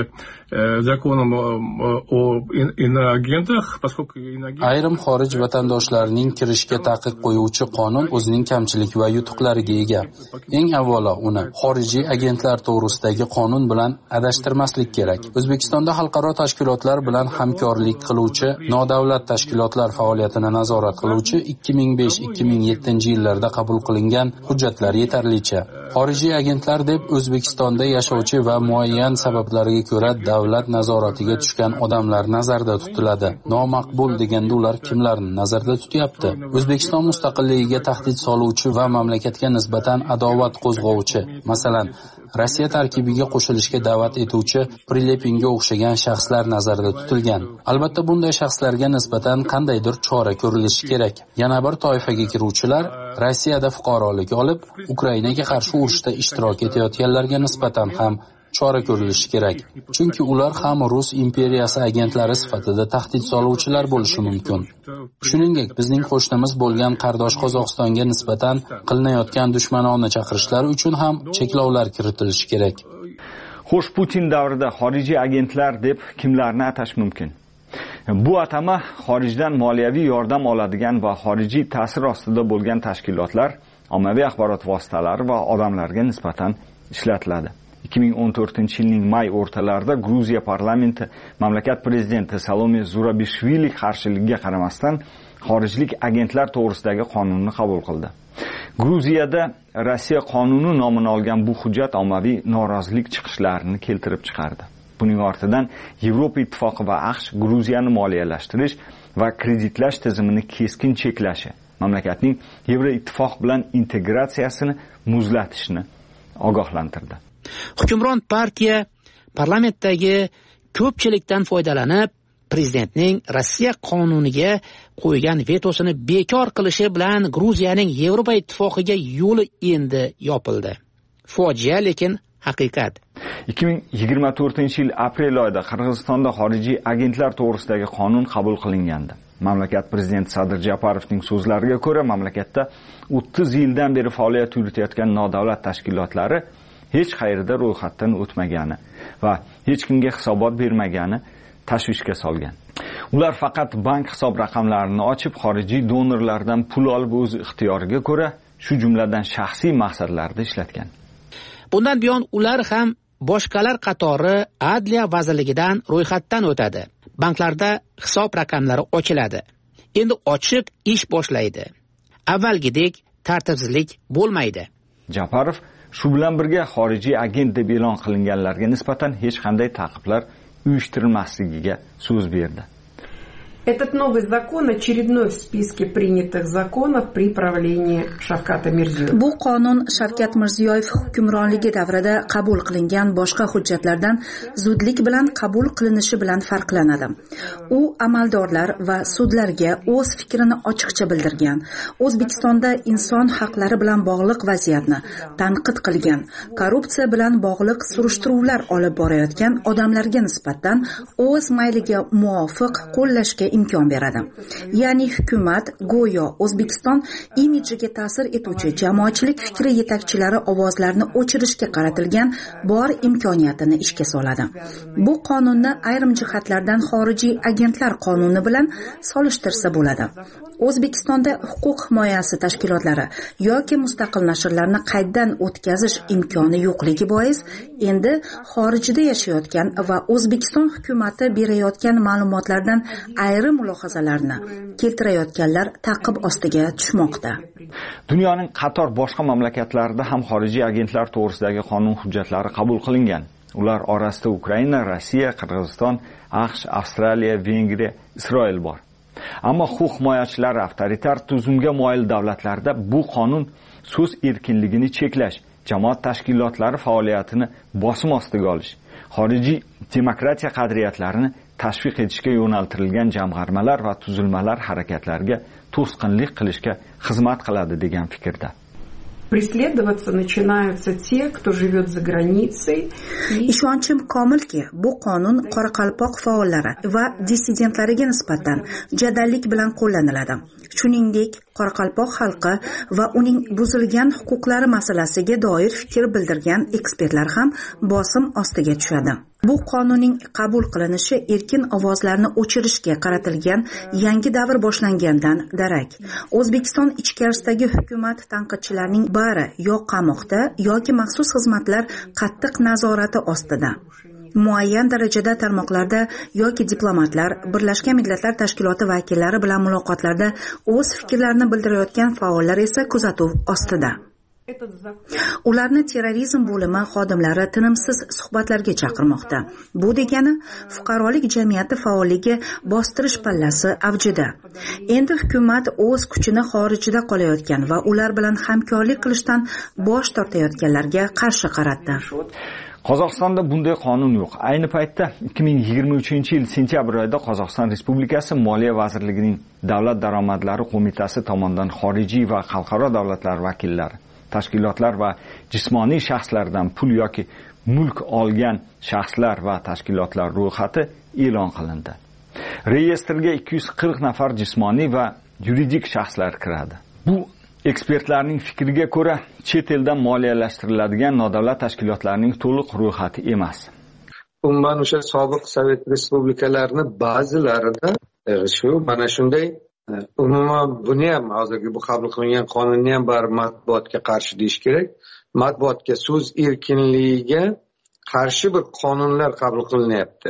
законом о иноагентах, поскольку ayrim xorij vatandoshlarining kirishga taqiq qo'yuvchi qonun o'zining kamchilik va yutuqlariga ega. Eng avvalo uni xorijiy agentlar to'g'risidagi qonun bilan adashtirmaslik kerak. O'zbekistonda xalqaro tashkilotlar bilan hamkorlik qiluvchi nodavlat tashkilotlar faoliyatini nazorat qiluvchi 2005-2007 yillarda qabul qilingan hujjatlar yetarlicha. Xorijiy agentlar deb O'zbekistonda yashovchi va muayyan sabablarga ko'ra davlat nazoratiga tushgan odamlar nazarda tutiladi. Nomaqbul deganda ular kimlarni nazarda tutyapti? O'zbekiston mustaqilligiga tahdid soluvchi va mamlakatga nisbatan adovat qo'zg'ovchi, masalan, Rossiya tarkibiga qo'shilishga da'vat etuvchi Prilepinga o'xshagan shaxslar nazarda tutilgan. Albatta bunday shaxslarga nisbatan qandaydir chora ko'rilishi kerak. Yana bir toifaga kiruvchilar Rossiyada fuqarolik olib, Ukrainaga qarshi urushda ishtirok etayotganlarga nisbatan ham chora ko'rilishi kerak. Chunki ular ham Rus imperiyasi agentlari sifatida tahdid soluvchilar bo'lishi mumkin. Shuningdek, bizning qo'shnimiz bo'lgan qardosh Qozog'istonga nisbatan qilinayotgan dushmanona chaqirishlar uchun ham cheklovlar kiritilishi kerak. Xo'sh, Putin davrida xorijiy agentlar deb kimlarni atash mumkin? Bu atama xorijdan moliyaviy yordam oladigan va xorijiy ta'sir ostida bo'lgan tashkilotlar, ommaviy axborot vositalari va odamlarga nisbatan ishlatiladi. 2014-yilning may o'rtalarida Gruziya parlamenti mamlakat prezidenti Salome Zurabishvili qarshiligiga qaramasdan xorijlik agentlar to'g'risidagi qonunni qabul qildi. Gruziyada Rossiya qonuni nomini olgan bu hujjat ommaviy norozilik chiqishlarini keltirib chiqardi. Buning ortidan Yevropa Ittifoqi va AQSh Gruziyani moliyalashtirish va kreditlash tizimini keskin cheklashi, mamlakatning Yevropa Ittifoq bilan integratsiyasini muzlatishni ogohlantirdi. Hukmron partiya parlamentdagi ko'pchilikdan foydalanib, prezidentning Rossiya qonuniga qo'ygan vetosini bekor qilishi bilan Gruziyaning Yevropa Ittifoqiga yo'li endi yopildi. Fojia, lekin haqiqat. 2024-yil aprel oyida Qirg'izistonda xorijiy agentlar to'g'risidagi qonun qabul qilingandi. Mamlakat prezidenti Sadir Japarovning so'zlariga ko'ra, mamlakatda 30 yildan beri faoliyat yuritayotgan nodavlat tashkilotlari hech qayerda ro'yxatdan o'tmagani va hech kimga hisobot bermagani tashvishga solgan. Ular faqat bank hisob raqamlarini ochib, xorijiy donorlardan pul olib o'z ixtiyoriga ko'ra, shu jumladan shaxsiy maqsadlarda ishlatgan. Bundan buyon ular ham boshqalar qatori Adliya vazirligidan ro'yxatdan o'tadi. Banklarda hisob raqamlari ochiladi. Endi ochiq ish boshlaydi. Avvalgidek tartibsizlik bo'lmaydi. Japarov shu bilan birga xorijiy agent deb e'lon qilinganlarga nisbatan hech qanday ta'qiblar uyushtirilmasligiga so'z berdi. Этот новый закон очередной в списке принятых законов при правлении Shavkat Mirziyoyev. Bu qonun Shavkat Mirziyoyev hukmronligi davrida qabul qilingan boshqa hujjatlardan zudlik bilan qabul qilinishi bilan farqlanadi. U amaldorlar va sudlarga o'z fikrini ochiqcha bildirgan, O'zbekistonda inson haqlari bilan bog'liq vaziyatni tanqid qilgan, korrupsiya bilan bog'liq surishtiruvlar olib borayotgan odamlarga nisbatan o'z mayliga muvofiq qo'llashga imkon beradi. Ya'ni hukumat go'yo O'zbekiston imidjiga ta'sir etuvchi jamoatchilik fikri yetakchilari ovozlarini o'chirishga qaratilgan bor imkoniyatini ishga soladi. Bu qonunni ayrim jihatlardan xorijiy agentlar qonuni bilan solishtirsa bo'ladi. O'zbekistonda huquq himoyasi tashkilotlari yoki mustaqil nashrlarni qayddan o'tkazish imkoni yo'qligi bois endi xorijda yashayotgan va O'zbekiston hukumati berayotgan ma'lumotlardan ayrim mulohazalarni keltirayotganlar ta'qib ostiga tushmoqda. Dunyoning qator boshqa mamlakatlarida ham xorijiy agentlar to'g'risidagi qonun hujjatlari qabul qilingan. Ular orasida Ukraina, Rossiya, Qirg'iziston, AQSh, Avstraliya, Vengriya, Isroil bor. Ammo huquq himoyachilari avtoritar tuzumga moyil davlatlarda bu qonun so'z erkinligini cheklash, jamoat tashkilotlari faoliyatini bosim ostiga olish, xorijiy demokratiya qadriyatlarini tashviq etishga yo'naltirilgan jamg'armalar va tuzilmalar harakatlariga to'sqinlik qilishga xizmat qiladi degan fikrda. Преследоваться начинаются те, кто живет за границей. Ishonchim komilki, bu qonun Qoraqalpoq faollari va dissidentlariga nisbatan jadallik bilan qo'llaniladi. Shuningdek, Qoraqalpoq xalqi va uning buzilgan huquqlari masalasiga doir fikr bildirgan ekspertlar ham bosim ostiga tushadi. Bu qonunning qabul qilinishi erkin ovozlarni o'chirishga qaratilgan yangi davr boshlangandan darak. O'zbekiston ichkarisidagi hukumat tanqidchilarining bari yo qamoqda yoki maxsus xizmatlar qattiq nazorati ostida. Muayyan darajada tarmoqlarda yoki diplomatlar, Birlashgan Millatlar Tashkiloti vakillari bilan muloqotlarda o'z fikrlarini bildirayotgan faollar esa kuzatuv ostida. Ularni terrorizm bo'limi xodimlari tinimsiz suhbatlarga chaqirmoqda. Bu degani fuqarolik jamiyati faolligi bostirish pallasi avjida. Endi hukumat o'z kuchini xorijda qolayotgan va ular bilan hamkorlik qilishdan bosh tortayotganlarga qarshi qaratdi. Qozog'istonda bunday qonun yo'q. Ayni paytda 2023-yil sentyabr oyida Qozog'iston Respublikasi Moliya vazirligining Davlat daromadlari qo'mitasi tomonidan xorijiy va xalqaro davlatlar vakillari, tashkilotlar va jismoniy shaxslardan pul yoki mulk olgan shaxslar va tashkilotlar ro'yxati e'lon qilindi. Reyestrga 240 nafar jismoniy va yuridik shaxslar kiradi. Bu ekspertlarning fikriga ko'ra, chet eldan moliyalashtiriladigan nodavlat tashkilotlarning to'liq ro'yxati emas. Umuman o'sha sobiq Sovet respublikalarining ba'zilarida shu mana shunday umuman buni ham hozirgi bu qabul qilingan qonunni ham bar matbuotga qarshi deyish kerak. Matbuotga so'z erkinligiga qarshi bir qonunlar qabul qilinyapti.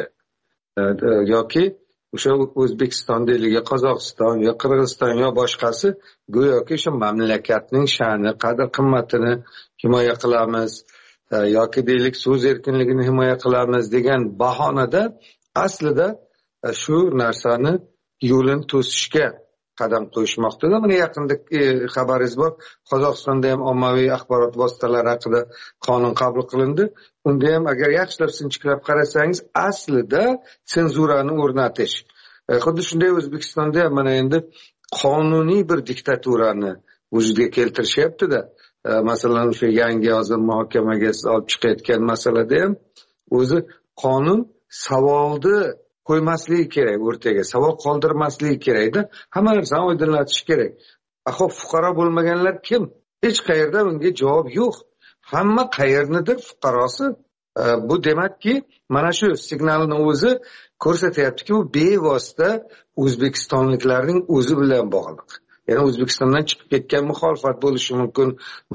Yoki o'sha O'zbekiston deyilgan Qozog'iston yo Qirg'iziston yo boshqasi go'yoki o'sha mamlakatning sha'ni, qadr-qimmatini himoya qilamiz yoki deylik so'z erkinligini himoya qilamiz degan bahonada aslida shu narsani yo'lini to'sishga qadam qo'yishmoqda. Mana yaqinda xabaringiz bor, Qozog'istonda ham ommaviy axborot vositalari haqida qonun qabul qilindi. Unda ham agar yaxshilab sinchiklab qarasangiz, aslida senzurani o'rnatish. Xuddi shunday O'zbekistonda ham mana endi qonuniy bir diktaturani vujudga keltirishyapti-da. Masalan, o'sha yangi hozir muhokamaga olib chiqayotgan masalada ham o'zi qonun savolni qo'ymasligi kerak, o'rtaga savol qoldirmasligi kerakda, hamma narsani oydinlatish kerak. Xo'p, fuqaro bo'lmaganlar kim? Hech qayerda bunga javob yo'q. Hamma qayernidir fuqarosi. Bu demakki, mana shu signalni o'zi ko'rsatyaptiki, u bevosita o'zbekistonliklarning o'zi bilan bog'liq. Ya'ni O'zbekistondan chiqib ketgan muxolifat bo'lishi mumkin,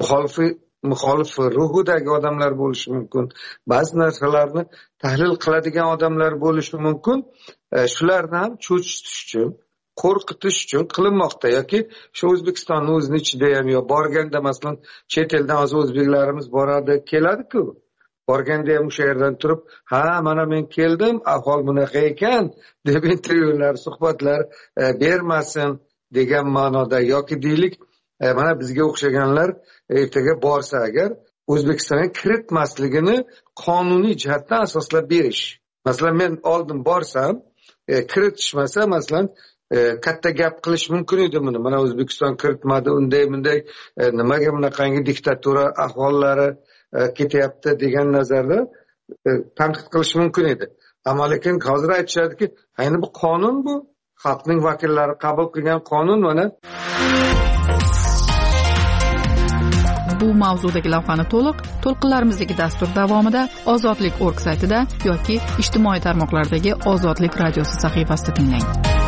muxolif ruhidagi odamlar bo'lishi mumkin, ba'zi narsalarni tahlil qiladigan odamlar bo'lishi mumkin. Shularni ham cho'chitish uchun, qo'rqitish uchun qilinmoqda yoki shu O'zbekistonning o'zini ichida ham yo borganda masalan chet eldan hozir o'zbeklarimiz boradi, keladi-ku. Borganda ham o'sha yerdan turib, "Ha, mana men keldim, ahvol bunaqa ekan" deb intervyular, suhbatlar bermasin degan ma'noda yoki deylik, mana bizga o'xshaganlar ertaga borsa agar O'zbekistonga kiritmasligini qonuniy jihatdan asoslab berish. Masalan, men oldin borsam, kiritishmasa, masalan, katta gap qilish mumkin edi buni. Mana O'zbekiston kiritmadi, unday nimaga bunaqangi diktatura ahvollari ketyapti degan nazarda tanqid qilish mumkin edi. Ammo lekin hozir aytishadiki, ayni bu qonun bu. xalqning vakillari qabul qilgan qonun mana. Bu mavzudagi lavhani to'lqinlarimizdagi dastur davomida ozodlik.org saytida yoki ijtimoiy tarmoqlardagi Ozodlik radiosi sahifasida tinglang.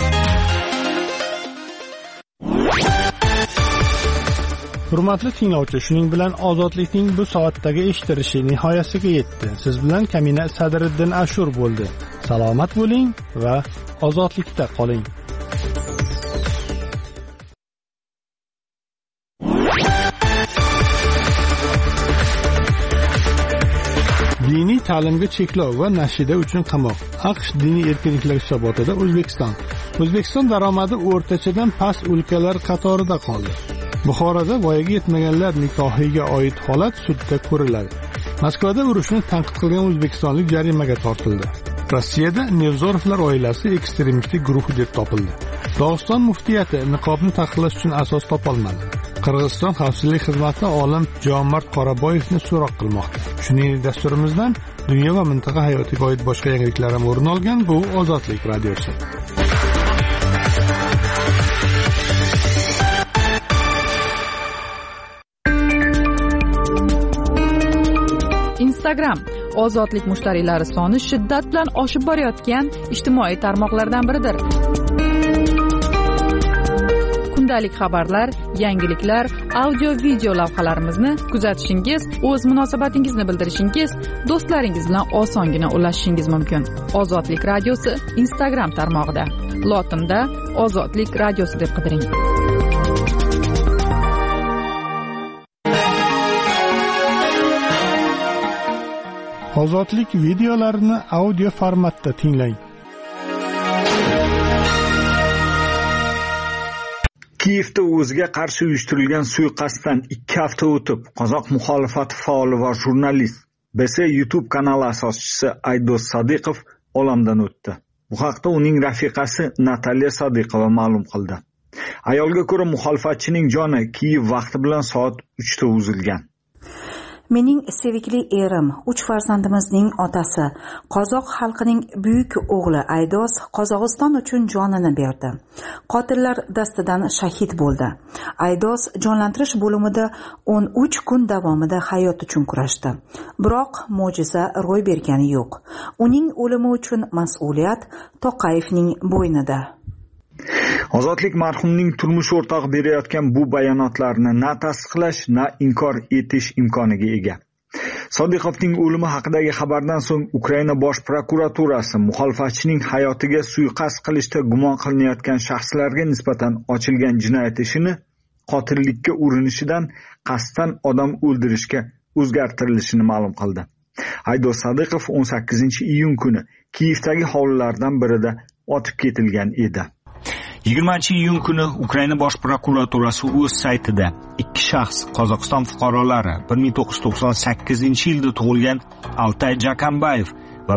Hurmatli tinglovchi, shuning bilan Ozodlikning bu soatdagi eshittirishi nihoyasiga yetdi. Siz bilan Kamina Sadriddin Ashur bo'ldi. Salomat bo'ling va ozodlikda qoling. Diniy ta'limga cheklov va nashida uchun qamoq. AQSh diniy erkinliklar hisobotida O'zbekiston daromadi o'rtachadan past o'lkalar qatorida qoldi. Buxoroda voyaga yetmaganlar nikohiga oid holat sudda ko'riladi. Moskvada urushni tanqid qilgan o'zbekistonlik jarimaga tortildi. Rossiyada Nevzorovlar oilasi ekstremistik guruh deb topildi. Dog'iston muftiyati niqobni taqiqlash uchun asos topolmadi. Qirg'iziston xavfsizlik xizmati olim Jomart Qoraboyevni so'roq qilmoqda. Shuningdek, dasturimizdan dunyo va mintaqa hayotiga oid boshqa yangiliklar ham o'rin olgan. Bu Ozodlik radiosi. Instagram ozodlik mushtariylari soni shiddat bilan oshib borayotgan ijtimoiy tarmoqlardan biridir. Kundalik xabarlar, yangiliklar, audio-video lavhalarimizni kuzatishingiz, o'z munosabatingizni bildirishingiz, do'stlaringiz bilan osongina ulashishingiz mumkin. Ozodlik radiosi Instagram tarmog'ida. Lotinda Ozodlik radiosi deb qidiring. Ozodlik videolarini audio formatda tinglang. Kiyevda o'ziga qarshi uyushtirilgan suiqasddan 2 hafta o'tib, qozoq muxolifati faoli va jurnalist BS YouTube kanali asoschisi Aydos Sodiqov olamdan o'tdi. Bu haqda uning rafiqasi Natalya Sodiqova ma'lum qildi. Ayolga ko'ra, muxolifatchining joni Kiyev vaqti bilan soat 3 da uzilgan. Mening sevikli erim, 3 farzandimizning otasi, qozoq xalqining buyuk o'g'li Aydos Qozog'iston uchun jonini berdi. Qotillar dastidan shahid bo'ldi. Aydos jonlantirish bo'limida 13 kun davomida hayot uchun kurashdi. Biroq mo'jiza ro'y bergani yo'q. Uning o'limi uchun mas'uliyat To'qayevning bo'ynida. Ozodlik marhumning turmush o'rtog'i berayotgan bu bayonotlarni na tasdiqlash, na inkor etish imkoniga ega. Sodiqovning o'limi haqidagi xabardan so'ng Ukraina bosh prokuraturasi muxolifatchining hayotiga suiqasd qilishda gumon qilinayotgan shaxslarga nisbatan ochilgan jinoyat ishini qotillikka urinishidan qasddan odam o'ldirishga o'zgartirilishini ma'lum qildi. Aydos Sodiqov 18-iyun kuni Kiyevdagi hovlilardan birida otib ketilgan edi. 20-iyun kuni Ukraina bosh prokuraturasi o'z saytida 2 shaxs Qozog'iston fuqarolari 1998-yilda tug'ilgan Altay Jakambayev va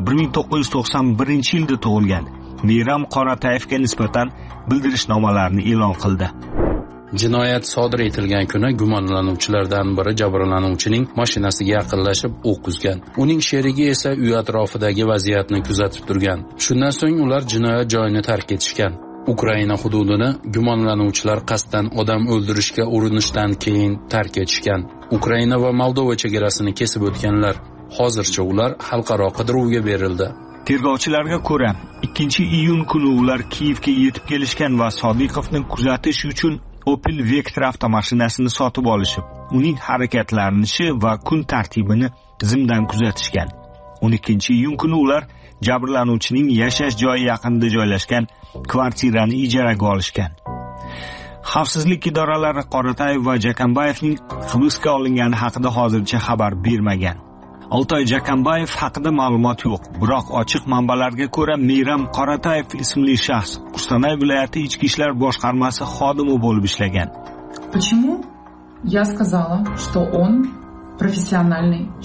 1991-yilda tug'ilgan Meyram Qoratayevga nisbatan bildirishnomalarni e'lon qildi. Jinoyat sodir etilgan kuni gumonlanuvchilardan biri jabrlanuvchining mashinasiga yaqinlashib o'q uzgan. Uning sherigi esa uy atrofidagi vaziyatni kuzatib turgan. Shundan so'ng ular jinoyat joyini tark etishgan. Ukraina hududini gumonlanuvchilar qasddan odam o'ldirishga urinishdan keyin tark etishgan. Ukraina va Moldova chegarasini kesib o'tganlar. Hozircha ular xalqaro qidiruvga berildi. Tergovchilarga ko'ra, 2-iyun kuni ular Kiyevga yetib kelishgan va Sodiqovni kuzatish uchun Opel Vectra avtomashinasini sotib olishib, uning harakatlanishi va kun tartibini zimdan kuzatishgan. 12-iyun kuni ular jabrlanuvchining yashash joyi yaqinida joylashgan kvartirani ijaraga olishgan. Xavfsizlik idoralari Qoratayev va Jakambayevning hibsga olingani haqida hozircha xabar bermagan. Altay Jakambayev haqida ma'lumot yo'q, biroq ochiq manbalarga ko'ra Meyram Qoratayev ismli shaxs Qo'shonay viloyati ichki ishlar boshqarmasi xodimi bo'lib ishlagan. Почему я сказала, что он профессиональный человек?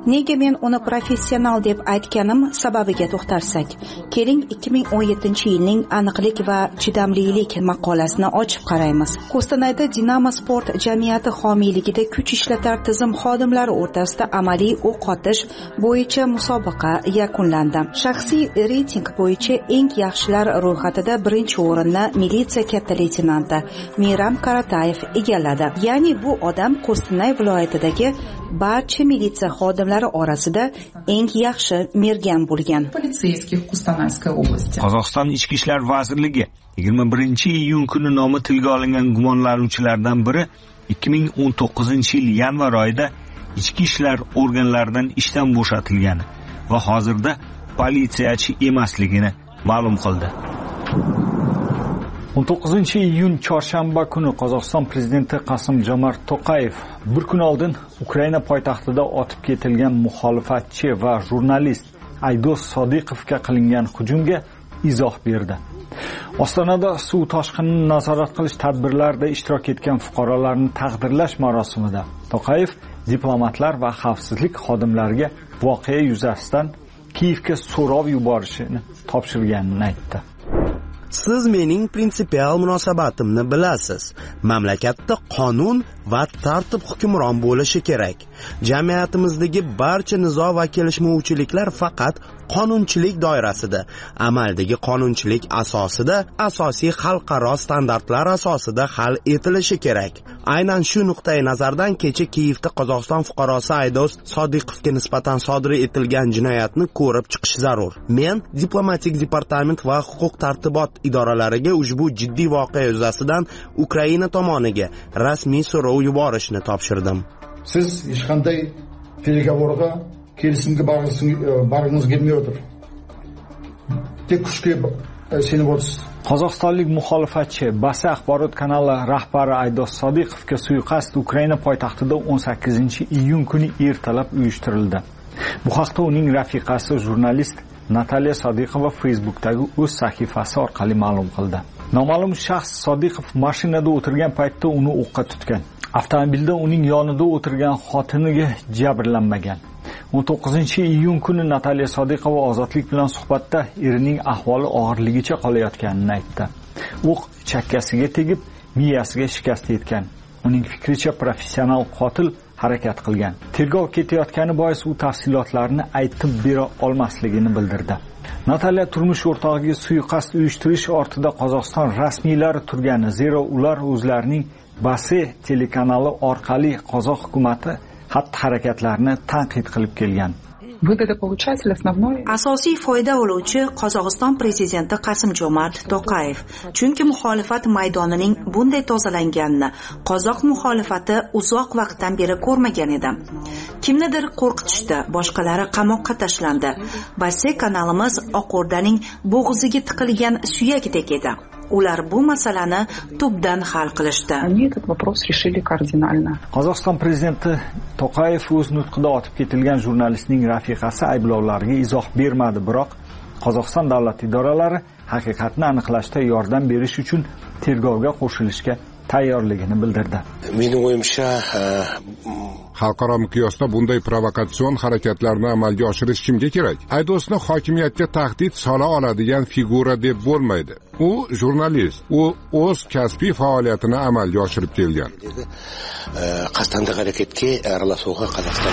Nega men uni professional deb aytganim sababiga to'xtalsak, keling 2017-yilning aniqlik va chidamlilik maqolasini ochib qaraymiz. Kostanayda Dinamo Sport jamiyati homiyligida kuch ishlatar tizim xodimlari o'rtasida amaliy o'q otish bo'yicha musobaqa yakunlandi. Shaxsiy reyting bo'yicha eng yaxshilar ro'yxatida birinchi o'rinni militsiya katta leytenanti Miram Karatayev egalladi. Ya'ni bu odam Kostanay viloyatidagi barcha militsiya xodimlari orasida eng yaxshi mergan bo'lgan. Qozog'iston Ichki ishlar vazirligi 21-iyun kuni nomi tilga olingan gumonlanuvchilardan biri 2019-yil yanvar oyida ichki ishlar organlaridan ishdan bo'shatilgani va hozirda politsiyachi emasligini ma'lum qildi. 19-iyun chorshanba kuni Qozog'iston prezidenti Qasim-Jomart To'qayev bir kun oldin Ukraina poytaxtida otib ketilgan muxolifatchi va jurnalist Aydos Sodiqovga qilingan hujumga izoh berdi. Ostonada suv toshqinini nazorat qilish tadbirlarida ishtirok etgan fuqarolarni taqdirlash marosimida To'qayev diplomatlar va xavfsizlik xodimlariga voqea yuzasidan Kiyevga so'rov yuborishini topshirganini aytdi. Siz mening prinsipial munosabatimni bilasiz. Mamlakatda qonun va tartib hukmron bo'lishi kerak. Jamiyatimizdagi barcha nizo va kelishmovchiliklar faqat qonunchilik doirasida, amaldagi qonunchilik asosida, asosiy xalqaro standartlar asosida hal etilishi kerak. Aynan shu nuqtai nazardan kecha Kiyevda Qozog'iston fuqarosi Aydos Sodiqovga nisbatan sodir etilgan jinoyatni ko'rib chiqish zarur. Men diplomatik departament va huquq tartibot idoralariga ushbu jiddiy voqea yuzasidan Ukraina tomoniga rasmiy so'rov yuborishni topshirdim. Siz hech qanday переговорga kelishimga barg'ingiz kelmayotir. Tek kuchga senib o'tasiz. Qozog'istonlik muxolifatchi Basa axborot kanali rahbari Aydos Sodiqovga suiqasd Ukraina poytaxtida 18-iyun kuni ertalab uyushtirildi. Bu haqda uning rafiqasi jurnalist Natalya Sodiqova Facebook'dagi o'z sahifasi orqali ma'lum qildi. Noma'lum shaxs Sodiqov mashinada o'tirgan paytda uni o'qqa tutgan. Avtomobilda uning yonida o'tirgan xotiniga jabrlanmagan. 19-iyun kuni Natalya Sodiqova Ozodlik bilan suhbatda erining ahvoli og'irligicha qolayotganini aytdi. O'q chakkasiga tegib, miyasiga shikast yetgan. Uning fikricha professional qotil harakat qilgan. Tergov ketayotgani bois u tafsilotlarni aytib bera olmasligini bildirdi. Natalya turmush o'rtog'iga suiqasd uyushtirish ortida Qozog'iston rasmiylari turgani, zero ular o'zlarining Base telekanali orqali qozoq hukumatı xatti-harakatlarni tanqid qilib kelgan. Asosiy foyda oluvchi Qozog'iston prezidenti Qasim-Jomart To'qayev, chunki muxolifat maydonining bunday tozalanganini qozoq muxolifati uzoq vaqtdan beri ko'rmagan edi. Kimnidir qo'rqitishdi, boshqalari qamoqqa tashlandi. Base kanalimiz Oqo'rdaning bo'g'ziga tiqilgan suyakdek edi. Ular bu masalani tubdan hal qilishdi. Qozog'iston prezidenti To'qayev o'z nutqida otib ketilgan jurnalistning rafiqasi ayblovlariga izoh bermadi, biroq Qozog'iston davlat idoralari haqiqatni aniqlashda yordam berish uchun tergovga qo'shilishga tayyorligini bildirdi. Mening o'yimcha, xalqaro miqyosda bunday provokatsion harakatlarni amalga oshirish kimga kerak? Aydosni hokimiyatga tahdid sola oladigan figura deb bo'lmaydi. U jurnalist, u o'z kasbiy faoliyatini amalga oshirib kelgan. Qasddan harakatga aralashuvga Qozog'iston.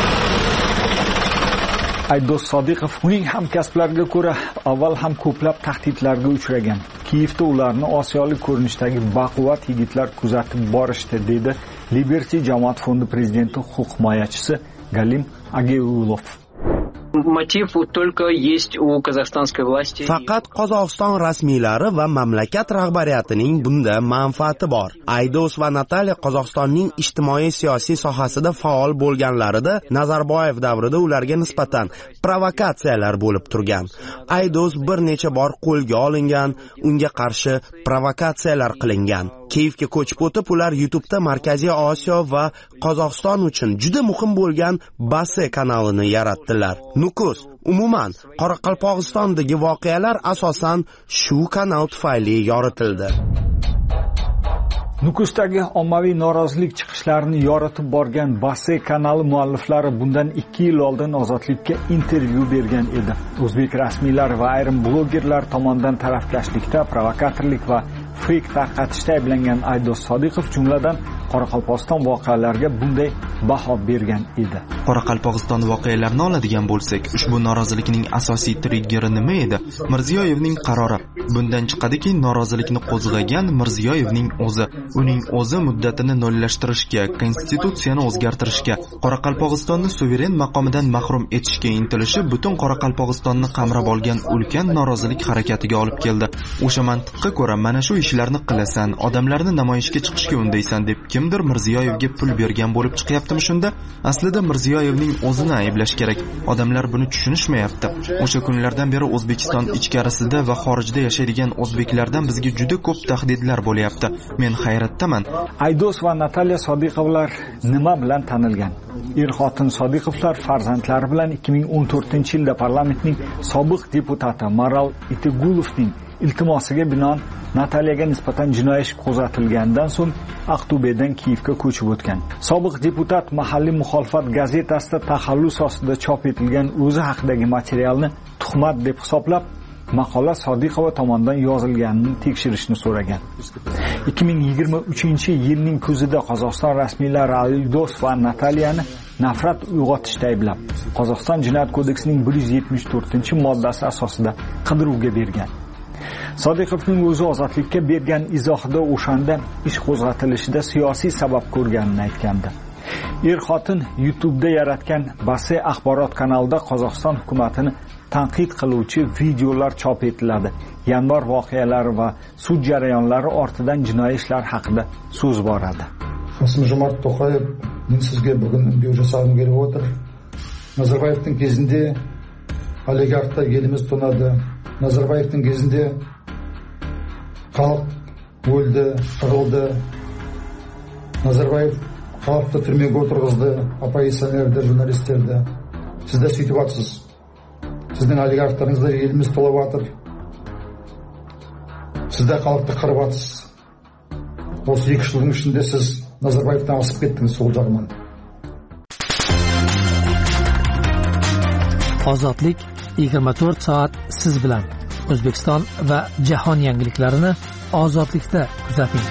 Aydos Sodiqov uning hamkasblariga ko'ra avval ham ko'plab tahdidlarga uchragan. Kiyevda ularni osiyolik ko'rinishdagi baquvvat yigitlar kuzatib borishdi, dedi Liberty jamoat fondi prezidenti huquq himoyachisi Galim Ageulov. Мотив только есть у казахстанской власти. Faqat Qozog'iston rasmiylari va mamlakat rahbariyatining bunda manfaati bor. Aydos va Natalya Qozog'istonning ijtimoiy siyosiy sohasida faol bo'lganlarida Nazarboyev davrida ularga nisbatan provokatsiyalar bo'lib turgan. Aydos bir necha bor qo'lga olingan, unga qarshi provokatsiyalar qilingan. Kiyevga ko'chib o'tib, ular YouTube'da Markaziy Osiyo va Qozog'iston uchun juda muhim bo'lgan Base kanalini yaratdilar. Nukus, umuman Qoraqalpog'istondagi voqealar asosan shu kanal tufayli yoritildi. Nukusdagi ommaviy norozilik chiqishlarini yoritib borgan Basse kanali mualliflari bundan 2 yil oldin Ozodlikka intervyu bergan edi. O'zbek rasmiylari va ayrim blogerlar tomonidan tarafkashlikda, provokatorlik va fake tarqatishda ayblangan Aydos Sodiqov jumladan Qoraqalpog'iston voqealariga bunday baho bergan edi. Qoraqalpog'iston voqealarini oladigan bo'lsak, ushbu norozilikning asosiy triggeri nima edi? Mirziyoyevning qarori. Bundan chiqadiki, norozilikni qo'zg'agan Mirziyoyevning o'zi. Uning o'zi muddatini nollashtirishga, konstitutsiyani o'zgartirishga, Qoraqalpog'istonni suveren maqomidan mahrum etishga intilishi butun Qoraqalpog'istonni qamrab olgan ulkan norozilik harakatiga olib keldi. O'sha mantiqqa ko'ra, mana shu ishlarni qilasan, odamlarni namoyishga chiqishga undaysan deb kimdir Mirziyoyevga pul bergan bo'lib chiqyaptimi shunda? Aslida Mirziyoyevning o'zini ayblash kerak. Odamlar buni tushunishmayapti. O'sha kunlardan beri O'zbekiston ichkarisida va xorijda yashaydigan o'zbeklardan bizga juda ko'p tahdidlar bo'lyapti. Men hayratdaman. Aydos va Natalya Sodiqovlar nima bilan tanilgan? Er-xotin Sodiqovlar farzandlari bilan 2014-yilda parlamentning sobiq deputati Maral Itegulovning iltimosiga binoan Natalyaga nisbatan jinoiy ish qo'zg'atilgandan so'ng Aqto'bedan Kiyevga ko'chib o'tgan. Sobiq deputat mahalliy muxolifat gazetasida taxallus ostida chop etilgan o'zi haqidagi materialni tuhmat deb hisoblab, maqola Sodiqova tomonidan yozilganini tekshirishni so'ragan. 2023-yilning kuzida Qozog'iston rasmiylari Aydos va Natalyani nafrat uyg'otishda ayblab, Qozog'iston Jinoyat kodeksining 174-moddasi asosida qidiruvga bergan. Sodiqovning o'zi Ozodlikka bergan izohida o'shanda ish qo'zg'atilishida siyosiy sabab ko'rganini aytgandi. Er-xotin YouTube'da yaratgan Basse axborot kanalida Qozog'iston hukumatini tanqid qiluvchi videolar chop etiladi. Yanvar voqealari va sud jarayonlari ortidan jinoiy ishlar haqida so'z boradi. Qasım-Jomart To'qayev, men sizga bugun intervyu jasagim kelib o'tir. Nazarboyevning kezinde oligarxlar elimiz to'nadi. Nazarboyevning kezinde xalq o'ldi, qirildi. Nazarboyev xalqni turmaga o'tirg'izdi, opozitsionerlarni, jurnalistlarni. Sizda сөйтіп Sizning oligarxlaringizda elimiz to'lab o'tir. Sizda xalqni qirib o'tasiz. Осы 2 жылдың ішінде siz Nazarboyevdan asıp kettiniz sol жағынан. Ozodlik 24 soat siz bilan. O'zbekiston va jahon yangiliklarini Ozodlikda kuzating.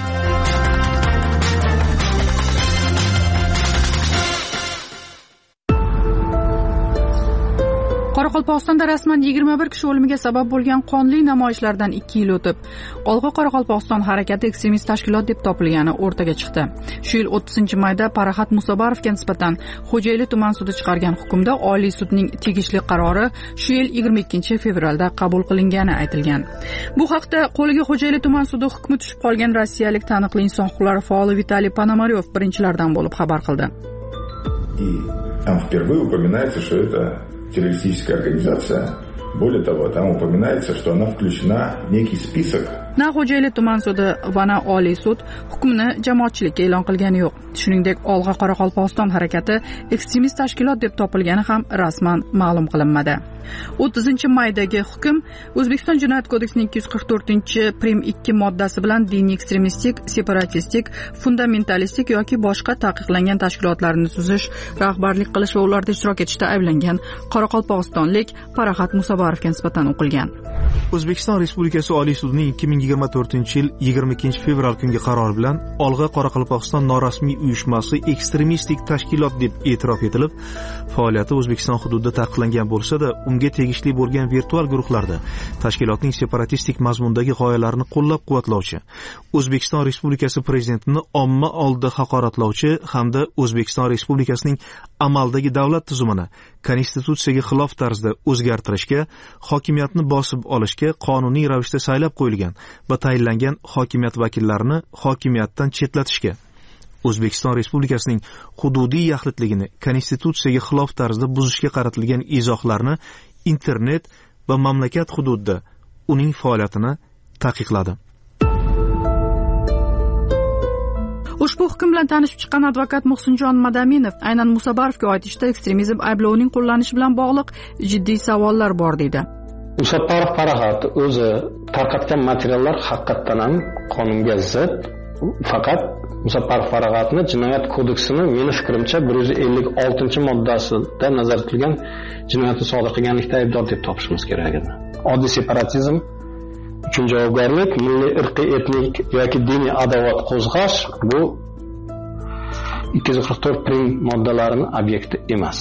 Qoraqalpog'istonda rasman 21 kishi o'limiga sabab bo'lgan qonli namoyishlardan 2 yil o'tib, Olg'a Qoraqalpog'iston harakati ekstremist tashkilot deb topilgani o'rtaga chiqdi. Shu yil 30-mayda Paraxat Musabarovga nisbatan Xo'jayli tuman sudi chiqargan hukmda Oliy sudning tegishli qarori shu yil 22-fevralda qabul qilingani aytilgan. Bu haqda qo'liga Xo'jayli tuman sudi hukmi tushib qolgan rossiyalik taniqli inson huquqlari faoli Vitaliy Ponomaryov birinchilardan bo'lib xabar qildi. И там впервые упоминается, что это террористическая организация. Более того, там упоминается, что она включена в некий список. Na Xo'jayli tuman sudi va na Oliy sud hukmni jamoatchilikka e'lon qilgani yo'q. Shuningdek, Olg'a Qoraqalpog'iston harakati ekstremist tashkilot deb topilgani ham rasman ma'lum qilinmadi. 30-maydagi hukm O'zbekiston Jinoyat kodeksining 244-prim 2 moddasi bilan diniy ekstremistik, separatistik, fundamentalistik yoki boshqa taqiqlangan tashkilotlarni tuzish, rahbarlik qilish va ularda ishtirok etishda ayblangan Qoraqalpog'istonlik Paraxat Musabarovga nisbatan o'qilgan. O'zbekiston Respublikasi Oliy sudining 2024-yil 22-fevral kungi qarori bilan Olg'a Qoraqalpog'iston norasmiy uyushmasi ekstremistik tashkilot deb e'tirof etilib, faoliyati O'zbekiston hududida taqiqlangan bo'lsa-da, unga tegishli bo'lgan virtual guruhlarda tashkilotning separatistik mazmundagi g'oyalarini qo'llab-quvvatlovchi, O'zbekiston Respublikasi prezidentini omma oldida haqoratlovchi hamda O'zbekiston Respublikasining amaldagi davlat tuzumini konstitutsiyaga xilof tarzda o'zgartirishga, hokimiyatni bosib olishga qonuniy ravishda saylab qo'yilgan va tayinlangan hokimiyat vakillarini hokimiyatdan chetlatishga, O'zbekiston Respublikasining hududiy yaxlitligini konstitutsiyaga xilof tarzda buzishga qaratilgan izohlarni internet va mamlakat hududida uning faoliyatini taqiqladi. Ushbu hukm bilan tanishib chiqqan advokat Muhsinjon Madaminov aynan Musabarovga oid ishda ekstremizm ayblovining qo'llanishi bilan bog'liq jiddiy savollar bor deydi. Musabarov Paraxat o'zi tarqatgan materiallar haqiqatan ham qonunga zid faqat Muzaffar Farog'atni Jinoyat kodeksini meni fikrimcha 156-moddasida nazarda tutilgan jinoyatni sodir qilganlikda aybdor deb topishimiz kerak edi. Oddiy separatizm uchun javobgarlik, milliy, irqiy, etnik yoki diniy adovat qo'zg'ash bu 244 prim moddalarining obyekti emas.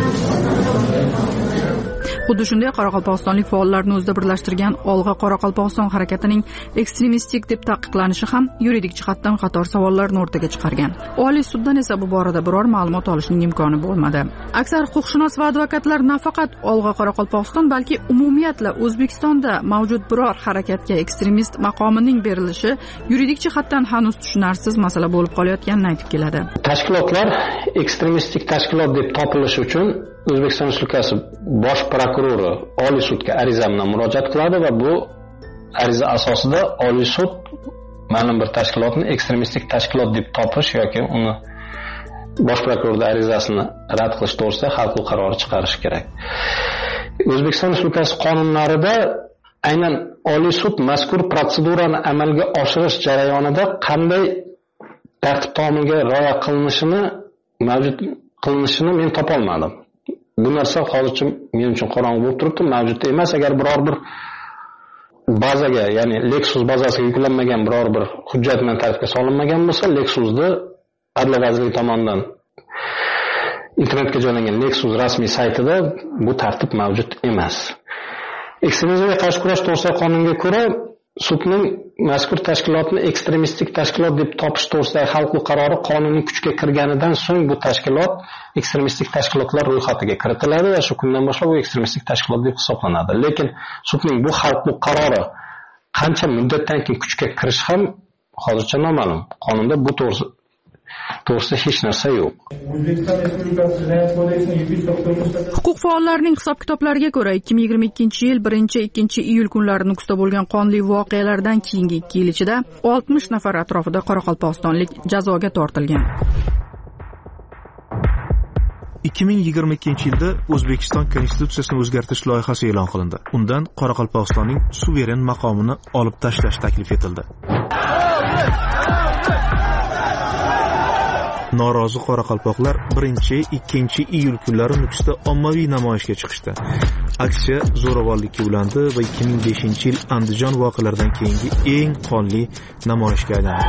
Xuddi shunday qoraqalpog'istonlik faollarni o'zida birlashtirgan Olg'a Qoraqalpog'iston harakatining ekstremistik deb taqiqlanishi ham yuridik jihatdan qator savollarni o'rtaga chiqargan. Oliy suddan esa bu borada biror ma'lumot olishning imkoni bo'lmadi. Aksar huquqshunos va advokatlar nafaqat Olg'a Qoraqalpog'iston, balki umumiyatla O'zbekistonda mavjud biror harakatga ekstremist maqomining berilishi yuridik jihatdan hanuz tushunarsiz masala bo'lib qolayotganini aytib keladi. Tashkilotlar ekstremistik tashkilot deb topilishi uchun O'zbekiston Respublikasi bosh prokurori Oliy sudga ariza bilan murojaat qiladi va bu ariza asosida Oliy sud ma'lum bir tashkilotni ekstremistik tashkilot deb topish yoki uni bosh prokurorning arizasini rad qilish to'g'risida hal qilib qaror chiqarishi kerak. O'zbekiston Respublikasi qonunlarida aynan Oliy sud mazkur protsedurani amalga oshirish jarayonida qanday tartib-taomilga rioya qilinishini men topa olmadim. Bu narsa hozircha men uchun qorong'u bo'lib turibdi, mavjud emas. Agar biror bir bazaga, ya'ni Lexus bazasiga yuklanmagan biror bir hujjat bilan tartibga solinmagan bo'lsa, Lexusni Adliya vazirligi tomonidan internetga joylangan Lexus rasmiy saytida bu tartib mavjud emas. Ekstremizmga qarshi kurash to'g'risidagi qonunga ko'ra sudning mazkur tashkilotni ekstremistik tashkilot deb topish to'g'risidagi hal qiluvchi qarori qonuniy kuchga kirganidan so'ng bu tashkilot ekstremistik tashkilotlar ro'yxatiga kiritiladi va shu kundan boshlab u ekstremistik tashkilot deb hisoblanadi. Lekin sudning bu hal qiluvchi qarori qancha muddatdan keyin kuchga kirishi ham hozircha noma'lum. Qonunda bu to'g'risida hech narsa yo'q. Huquq faollarining hisob-kitoblariga ko'ra 2022-yil 1-2 iyul kunlari Nukusda bo'lgan qonli voqealardan keyingi 2 yil ichida 60 nafar atrofida qoraqalpog'istonlik jazoga tortilgan. 2022-yilda O'zbekiston Konstitutsiyasini o'zgartirish loyihasi e'lon qilindi. Undan Qoraqalpog'istonning suveren maqomini olib tashlash taklif etildi. Norozi qoraqalpoqlar 1-2 iyul kunlari Nukusda ommaviy namoyishga chiqishdi. Aksiya zo'ravonlikka ulandi va 2005-yil Andijon voqealaridan keyingi eng qonli namoyishga aylandi.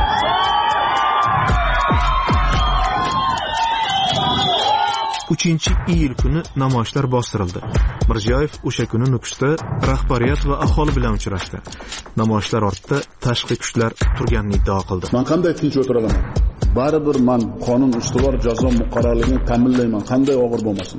Iyul kuni namoyishlar bostirildi. Mirziyoyev o'sha kuni Nukusda rahbariyat va aholi bilan uchrashdi. Namoyishlar ortida tashqi kuchlar turganini iddao qildi. Men qanday tinch o'tira olaman? Baribir men qonun ustuvor jazo muqarrarligini ta'minlayman, qanday og'ir bo'lmasin.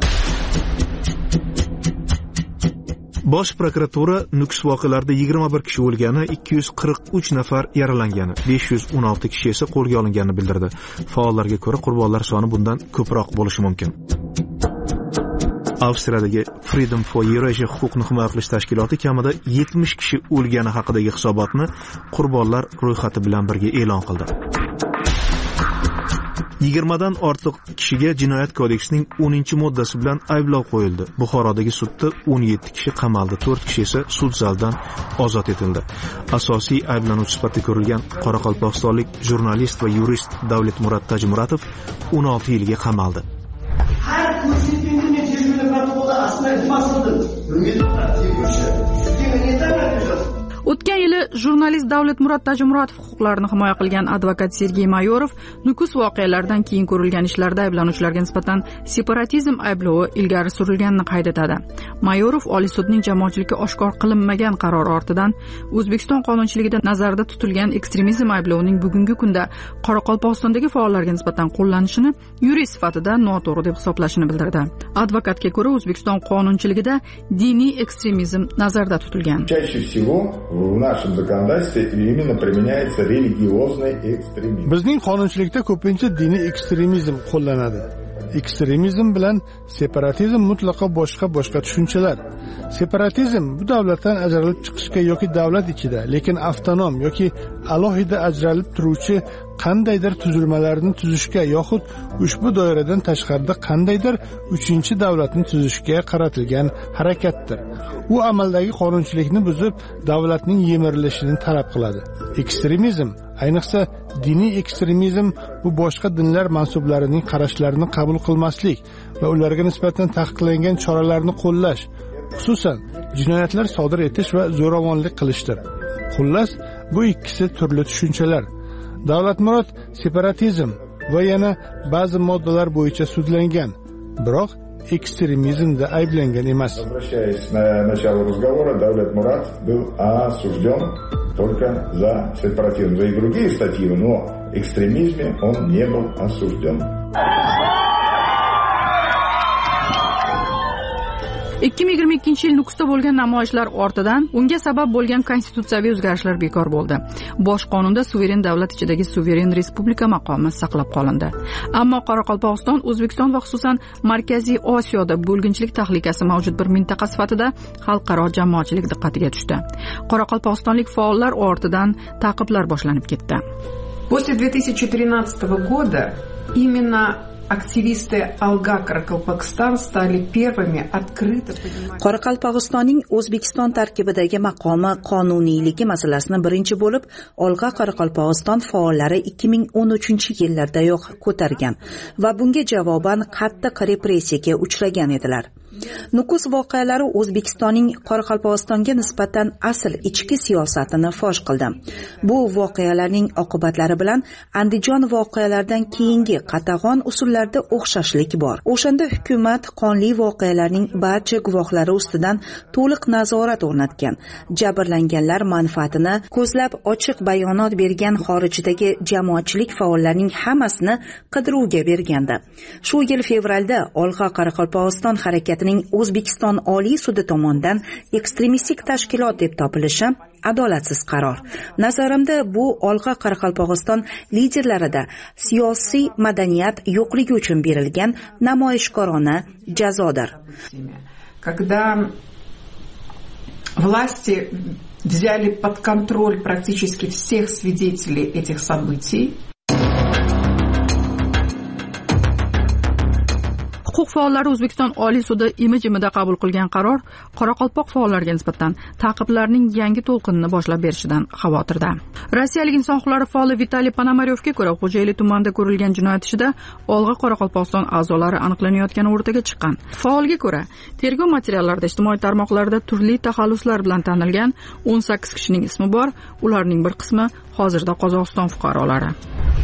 Bosh prokuratura Nukus voqealarida 21 kishi o'lgani, 243 nafar yaralangani, 516 kishi esa qo'lga olinganini bildirdi. Faollarga ko'ra qurbonlar soni bundan ko'proq bo'lishi mumkin. Avstriyadagi Freedom for Eurasia huquqni himoya qilish tashkiloti kamida 70 kishi o'lgani haqidagi hisobotni qurbonlar ro'yxati bilan birga e'lon qildi. 20 dan ortiq kishiga Jinoyat kodeksining 10-moddasi bilan ayblov qo'yildi. Buxorodagi sudda 17 kishi qamaldi, 4 kishi esa sud zalidan ozod etildi. Asosiy ayblanuvchi sifatida ko'rilgan qoraqalpog'istonlik jurnalist va yurist Davletmurod Tajmuratov 16 yilga qamaldi. Har ko'rsatganimga tergov protokolda aslo iltimos O'tgan yili jurnalist Davletmurod Tajmuratov huquqlarini himoya qilgan advokat Sergey Mayorov Nukus voqealaridan keyin ko'rilgan ishlarda ayblanuvchilarga nisbatan separatizm ayblovi ilgari surilganini qayd etadi. Mayorov Oliy sudning jamoatchilikka oshkor qilinmagan qarori ortidan O'zbekiston qonunchiligida nazarda tutilgan ekstremizm ayblovining bugungi kunda Qoraqalpog'istondagi faollarga nisbatan qo'llanishini yurist sifatida noto'g'ri deb hisoblashini bildirdi. Advokatga ko'ra O'zbekiston qonunchiligida diniy ekstremizm nazarda tutilgan. В нашем законодательстве именно применяется религиозный экстремизм. Bizning qonunchilikda ko'pincha diniy ekstremizm qo'llanadi. Ekstremizm bilan separatizm mutlaqo boshqa tushunchalar. Separatizm bu davlatdan ajralib chiqishga yoki davlat ichida, lekin avtonom yoki alohida ajralib turuvchi qandaydir tuzilmalarni tuzishga yoxud ushbu doiradan tashqarida qandaydir uchinchi davlatni tuzishga qaratilgan harakatdir. U amaldagi qonunchilikni buzib, davlatning yemirilishini talab qiladi. Ekstremizm, ayniqsa diniy ekstremizm, bu boshqa dinlar mansublarining qarashlarini qabul qilmaslik va ularga nisbatan taqiqlangan choralarni qo'llash, xususan jinoyatlar sodir etish va zo'ravonlik qilishdir. Xullas, bu ikkisi turli tushunchalar. Davlatmurod separatizm va yana ba'zi moddalar bo'yicha sudlangan, biroq ekstremizmda ayblangan emas. Возвращаясь на начало разговора, Давлетмурод был осужден только за сепаратизм, за и другие статьи, но экстремизме он не был осужден. 2022 yil Nukusda bo'lgan namoyishlar ortidan unga sabab bo'lgan konstitutsiyaviy o'zgarishlar bekor bo'ldi. Bosh qonunda suveren davlat ichidagi suveren respublika maqomi saqlab qolindi. Ammo Qoraqalpog'iston, O'zbekiston va xususan Markaziy Osiyoda bo'lginchilik tahlikasi mavjud bir mintaqa sifatida xalqaro jamoatchilik diqqatiga tushdi. Qoraqalpog'istonlik faollar ortidan ta'qiblar boshlanib ketdi. После 2013 года именно активисты Алга Qoraqalpog'iston stali первыми открыто поднимать. Qoraqalpog'istonning O'zbekiston tarkibidagi maqomi qonuniyligi masalasini birinchi bo'lib Olg'a Qoraqalpog'iston faollari 2013-yillardayoq ko'targan va bunga javoban qattiq repressiyaga uchragan edilar. Nukus voqealari O'zbekistonning Qoraqalpog'istonga nisbatan asl ichki siyosatini fosh qildi. Bu voqealarning oqibatlari bilan Andijon voqealaridan keyingi qatag'on usullarda o'xshashlik bor. O'shanda hukumat qonli voqealarning barcha guvohlari ustidan to'liq nazorat o'rnatgan. Jabrlanganlar manfaatini ko'zlab ochiq bayonot bergan xorijdagi jamoatchilik faollarining hammasini qidiruvga bergandi. Shu yil fevralda Olg'a Qoraqalpog'iston harakatining O'zbekiston Oliy sudi tomonidan ekstremistik tashkilot deb topilishi adolatsiz qaror. Nazarimda bu Olg'a Qoraqalpog'iston liderlarida siyosiy madaniyat yo'qligi uchun berilgan namoyishkorona jazodir. Когда власти взяли под контроль практически всех свидетелей этих событий, Huquq faollari O'zbekiston Oliy sudi imi-jimida qabul qilgan qaror Qoraqalpoq faollariga nisbatan ta'qiblarning yangi to'lqinini boshlab berishidan xavotirda. Rossiyalik inson huquqlari faoli Vitaliy Ponomaryovga ko'ra, Xo'jayli tumanida ko'rilgan jinoyat ishida Olg'a Qoraqalpog'iston a'zolari aniqlanayotgani o'rtaga chiqqan. Faolga ko'ra, tergov materiallarida ijtimoiy tarmoqlarda turli taxalluslar bilan tanilgan 18 kishining ismi bor, ularning bir qismi hozirda Qozog'iston fuqarolari.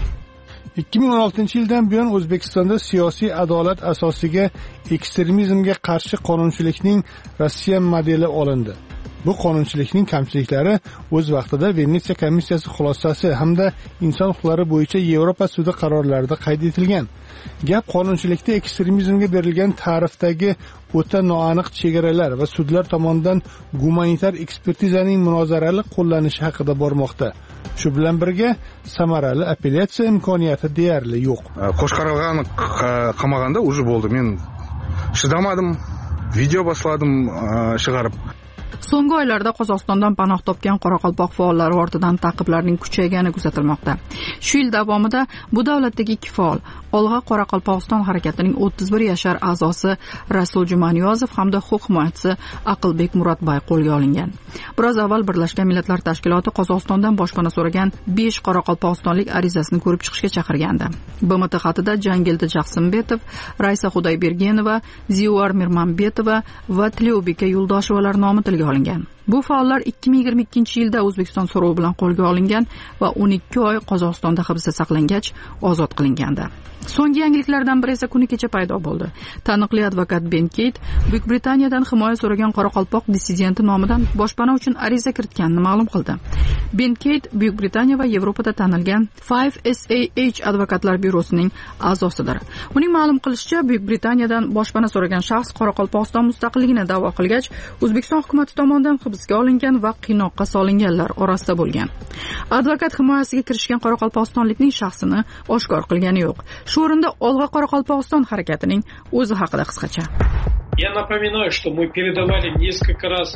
2016-yildan buyon O'zbekistonda siyosiy adolat asosiga ekstremizmga qarshi qonunchilikning Rossiya modeli olindi. Bu qonunchilikning kamchiliklari o'z vaqtida Venetsiya komissiyasi xulosasi hamda inson huquqlari bo'yicha Yevropa sudi qarorlarida qayd etilgan. Gap qonunchilikda ekstremizmga berilgan ta'rifdagi o'ta noaniq chegaralar va sudlar tomonidan gumanitar ekspertizaning munozarali qo'llanishi haqida bormoqda. Shu bilan birga samarali apellyatsiya imkoniyati deyarli yo'q. Qo'shqaralg'ani qamaganda уже bo'ldi. Men chidamadim, video boshladim chiqarib. So'nggi oylarda Qozog'istondan panoh topgan Qoraqalpoq faollari ortidan ta'qiblarning kuchaygani kuzatilmoqda. Shu yil davomida bu davlatdagi ikki faol, Olg'a Qoraqalpog'iston harakatining 31 yashar a'zosi Rasul Jumaniyozov hamda huquq himoyachisi Aqilbek Muratbay qo'lga olingan. Biroz avval Birlashgan Millatlar Tashkiloti Qozog'istondan boshpana so'ragan 5 qoraqalpog'istonlik arizasini ko'rib chiqishga chaqirgandi. BMT xatida Jangildi Jaqsimbetov, Raysa Xudaybergenova, Ziuar Mirmanbetova va Tleobeka Yuldoshevalar nomi tilga olingan. Bu faollar 2022-yilda O'zbekiston so'rovi bilan qo'lga olingan va 12 oy Qozog'istonda hibsda saqlangach ozod qilingandi. So'nggi yangiliklardan biri esa kuni kecha paydo bo'ldi. Taniqli advokat Ben Keyt Buyuk Britaniyadan himoya so'ragan Qoraqalpoq dissidenti nomidan boshpana uchun ariza kiritganini ma'lum qildi. Ben Keyt Buyuk Britaniya va Yevropada tanilgan 5SAH advokatlar byurosining a'zosidir. Uning ma'lum qilishicha, Buyuk Britaniyadan boshpana so'ragan shaxs Qoraqalpog'iston mustaqilligini da'vo qilgach, O'zbekiston hukumatı tomonidan hibsga olingan va qiynoqqa solinganlar orasida bo'lgan. Advokat himoyasiga kirishgan qoraqalpog'istonlikning shaxsini oshkor qilgani yo'q. Shu o'rinda Olg'a Qoraqalpog'iston harakatining o'zi haqida qisqacha. Я напоминаю, что мы передавали несколько раз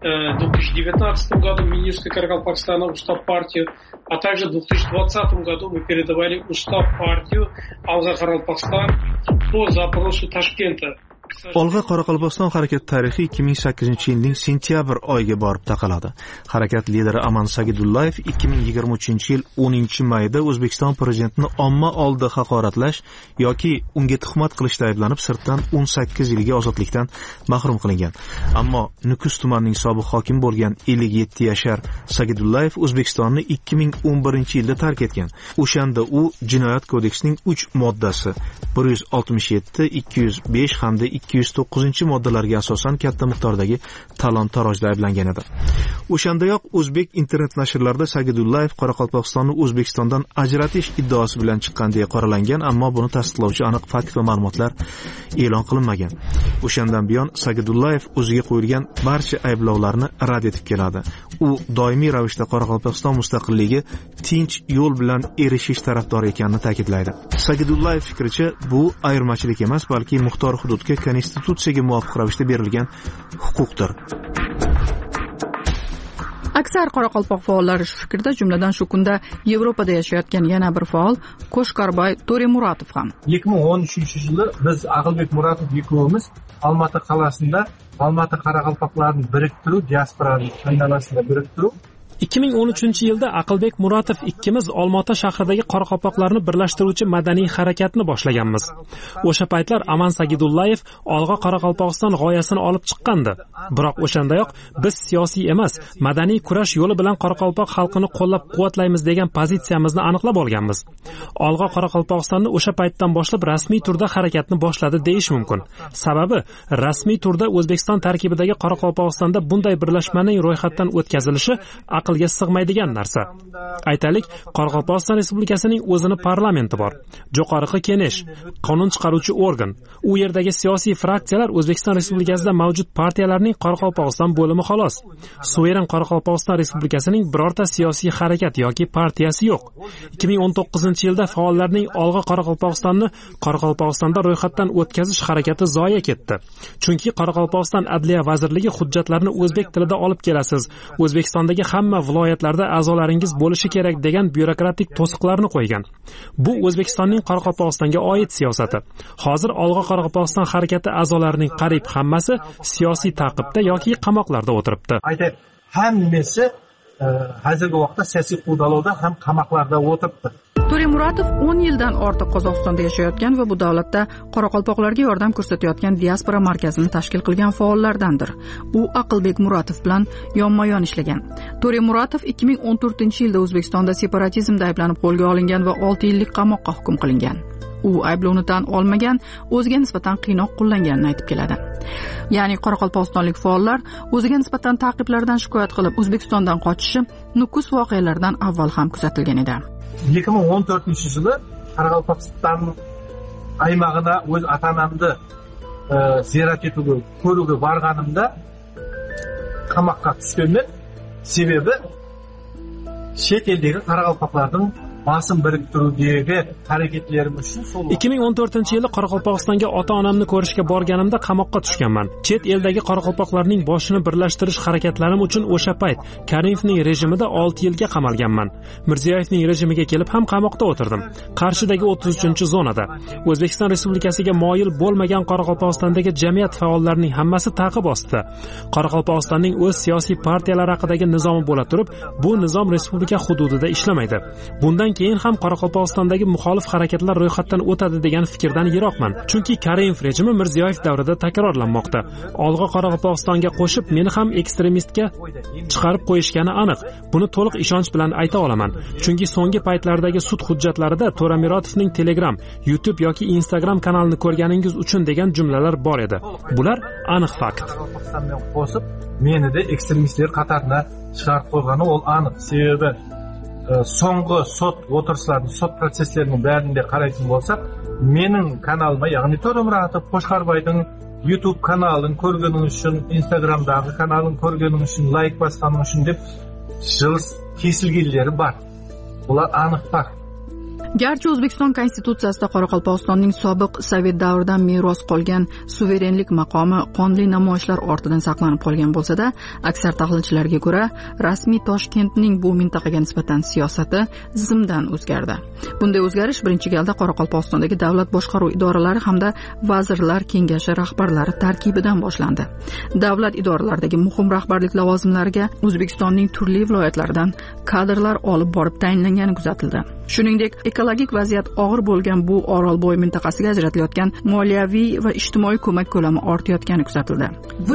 в 2019 году министры Каракалпакстана устав партию, а также в 2020 году мы передавали устав партию Алга Каракалпакстан по запросу Ташкента. Olg'a Qoraqalpog'iston harakati tarixi 2008-yilning sentyabr oyiga borib taqaladi. Harakat lideri Aman Sagidullayev 2023-yil 10-mayda O'zbekiston prezidentini omma oldida haqoratlash yoki unga tuhmat qilishda ayblanib sirtdan 18 yilga ozodlikdan mahrum qilingan. Ammo Nukus tumanining sobiq hokimi bo'lgan 57 yashar Sagidullayev O'zbekistonni 2011-yilda tark etgan. O'shanda u Jinoyat kodeksining 3 moddasi 167, 205 hamda 209-moddalarga asosan katta miqdordagi talon-tarojda ayblangan edi. O'shandayoq o'zbek internet nashrlarida Sagidullayev Qoraqalpog'istonni O'zbekistondan ajratish iddaosi bilan chiqqan deya qoralangan, ammo buni tasdiqlovchi aniq fakt va ma'lumotlar e'lon qilinmagan. O'shandan buyon Sagidullayev o'ziga qo'yilgan barcha ayblovlarni rad etib keladi. U doimiy ravishda Qoraqalpog'iston mustaqilligi tinch yo'l bilan erishish tarafdori ekanini ta'kidlaydi. Sagidullayev fikricha, bu ayirmachilik emas, balki muxtor hududga konstitutsiyaga muvofiq ravishda berilgan huquqdir. Aksar qoraqalpoq faollari shu fikrda, jumladan shu kunda Yevropada yashayotgan yana bir faol Qo'shqarboy To're Muratov ham. 2013-yili biz Aqilbek Muratov ikkovimiz Olmota qalasida Olmota qoraqalpoqlarni biriktiruv, diasporani aylanasida biriktiruv 2013-yilda Aqilbek Muratov ikkimiz Olmota shahridagi qoraqalpoqlarni birlashtiruvchi madaniy harakatni boshlaganmiz. O'sha paytlar Aman Sagidullayev Olg'a Qoraqalpog'iston g'oyasini olib chiqqandi. Biroq o'shandayoq biz siyosiy emas, madaniy kurash yo'li bilan Qoraqalpoq xalqini qo'llab-quvvatlaymiz degan pozitsiyamizni aniqlab olganmiz. Olg'a Qoraqalpog'istonni o'sha paytdan boshlab rasmiy turda harakatni boshladi deyish mumkin. Sababi rasmiy turda O'zbekiston tarkibidagi Qoraqalpog'istonda bunday birlashmaning ro'yxatdan o'tkazilishi aqlga sig'maydigan narsa. Aytaylik, Qoraqalpog'iston Respublikasining o'zini parlamenti bor. Jo'qorg'i Kengash, qonun chiqaruvchi organ. U yerdagi siyosiy fraksiyalar O'zbekiston Respublikasida mavjud partiyalarning Qoraqalpog'iston bo'limi xolos. Suveren Qoraqalpog'iston Respublikasining birorta siyosiy harakat yoki partiyasi yo'q. 2019-yilda faollarning Olg'a Qoraqalpog'istonni Qoraqalpog'istonda ro'yxatdan o'tkazish harakati zoya ketdi. Chunki Qoraqalpog'iston Adliya vazirligi hujjatlarni o'zbek tilida olib kelasiz. O'zbekistondagi hamma viloyatlarda a'zolaringiz bo'lishi kerak degan byurokratik to'siqlarni qo'ygan. Bu O'zbekistonning Qoraqalpog'istonga oid siyosati. Hozir Olg'a Qoraqalpog'iston harakati a'zolarining qariyb hammasi siyosiy ta'qibda yoki qamoqlarda o'tiribdi. Hammasi hozirgi vaqtda siyosiy qudaloqda ham qamoqlarda o'tiribdi. To're Muratov 10 yildan ortiq Qozog'istonda yashayotgan va bu davlatda qoraqalpoqlarga yordam ko'rsatayotgan diaspora markazini tashkil qilgan faollardandir. U Aqilbek Muratov bilan yonma-yon ishlagan. To're Muratov 2014-yilda O'zbekistonda separatizmda ayblanib qo'lga olingan va 6 yillik qamoqqa hukm qilingan. U ayblovni tan olmagan, o'ziga nisbatan qiynoq qo'llanganini aytib keladi. Ya'ni qoraqalpog'istonlik faollar o'ziga nisbatan ta'qiblardan shikoyat qilib O'zbekistondan qochishi Nukus voqealaridan avval ham kuzatilgan edi. 2014-yili Qoraqalpog'iston aymog'ida o'z ota-onamni ziyorat etuvga, ko'ruvga borganimda qamoqqa tushganman. Sababi chet eldagi qoraqalpoqlarning bosim biriktiruvdagi harakatlarim uchun 2014-yili Qoraqalpog'istonga ota-onamni ko'rishga borganimda qamoqqa tushganman. Chet eldagi qoraqalpoqlarning boshini birlashtirish harakatlarim uchun o'sha payt Karimovning rejimida 6 yilga qamalganman. Mirziyoyevning rejimiga kelib ham qamoqda o'tirdim. Qarshidagi 33-zonada. O'zbekiston Respublikasiga moyil bo'lmagan Qoraqalpog'istondagi jamiyat faollarining hammasi ta'qib ostida. Qoraqalpog'istonning o'z siyosiy partiyalari haqidagi nizomi bo'la turib, bu nizom respublika hududida ishlamaydi. Bundan keyin ham Qoraqalpog'istondagi muxolif harakatlar ro'yxatdan o'tadi degan fikrdan yiroqman. Chunki Karimov rejimi Mirziyoyev davrida takrorlanmoqda. Olg'a Qoraqalpog'istonga qo'shib meni ham ekstremistga chiqarib qo'yishgani aniq. Buni to'liq ishonch bilan ayta olaman. Chunki so'nggi paytlardagi sud hujjatlarida To'ra Muratovning Telegram, YouTube yoki Instagram kanalini ko'rganingiz uchun degan jumlalar bor edi. Bular aniq fakt. Qo'shib meni-de ekstremistlar qatoriga chiqarib qo'ygani ol aniq. Sababi so'nggi sud o'tirishlarini, sud prosesslarini barini qaraydigan bo'lsak, mening kanalimga, ya'ni To'ra Muratov Qo'shqarboyning YouTube kanalini ko'rganing uchun, Instagramdagi kanalini ko'rganing uchun, like bosganing uchun deb jil kesilganlari bor. Bular aniq fakt. Garchi O'zbekiston konstitutsiyasida Qoraqalpog'istonning sobiq sovet davridan meros qolgan suverenlik maqomi qonli namoyishlar ortidan saqlanib qolgan bo'lsa-da, aksar tahlilchilarga ko'ra, rasmiy Toshkentning bu mintaqaga nisbatan siyosati zimdan o'zgardi. Bunday o'zgarish birinchi galda Qoraqalpog'istondagi davlat boshqaruv idoralari hamda vazirlar kengashi rahbarlari tarkibidan boshlandi. Davlat idoralaridagi muhim rahbarlik lavozimlariga O'zbekistonning turli viloyatlaridan kadrlar olib borib tayinlangani kuzatildi. Shuningdek, ekologik vaziyat og'ir bo'lgan bu Orolbo'yi mintaqasiga ajratilayotgan moliyaviy va ijtimoiy ko'mak ko'lami ortayotgani kuzatildi.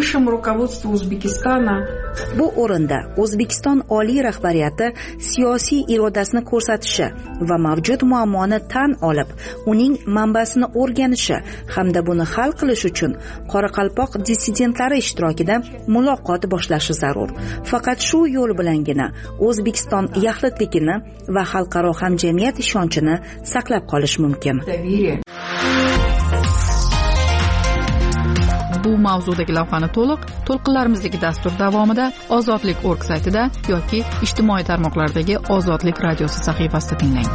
Bu o'rinda O'zbekiston oliy rahbariyati siyosiy irodasini ko'rsatishi va mavjud muammoni tan olib, uning manbasini o'rganishi hamda buni hal qilish uchun Qoraqalpoq dissidentlari ishtirokida muloqot boshlashi zarur. Faqat shu yo'l bilangina O'zbekiston yaxlitligini va xalqaro hamjamiyat ishonchini saqlab qolish mumkin. Bu mavzudagi lavhani to'lqinlarimizdagi dastur davomida Ozodlik.org saytida yoki ijtimoiy tarmoqlardagi Ozodlik radiosi sahifasida tinglang.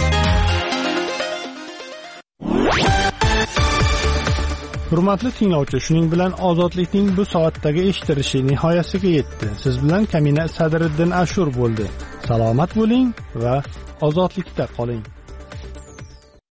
Hurmatli tinglovchi, shuning bilan Ozodlikning bu soatdagi eshitilishi nihoyasiga yetdi. Siz bilan Kamina Sadriddin Ashur bo'ldi. Salomat bo'ling va ozodlikda qoling.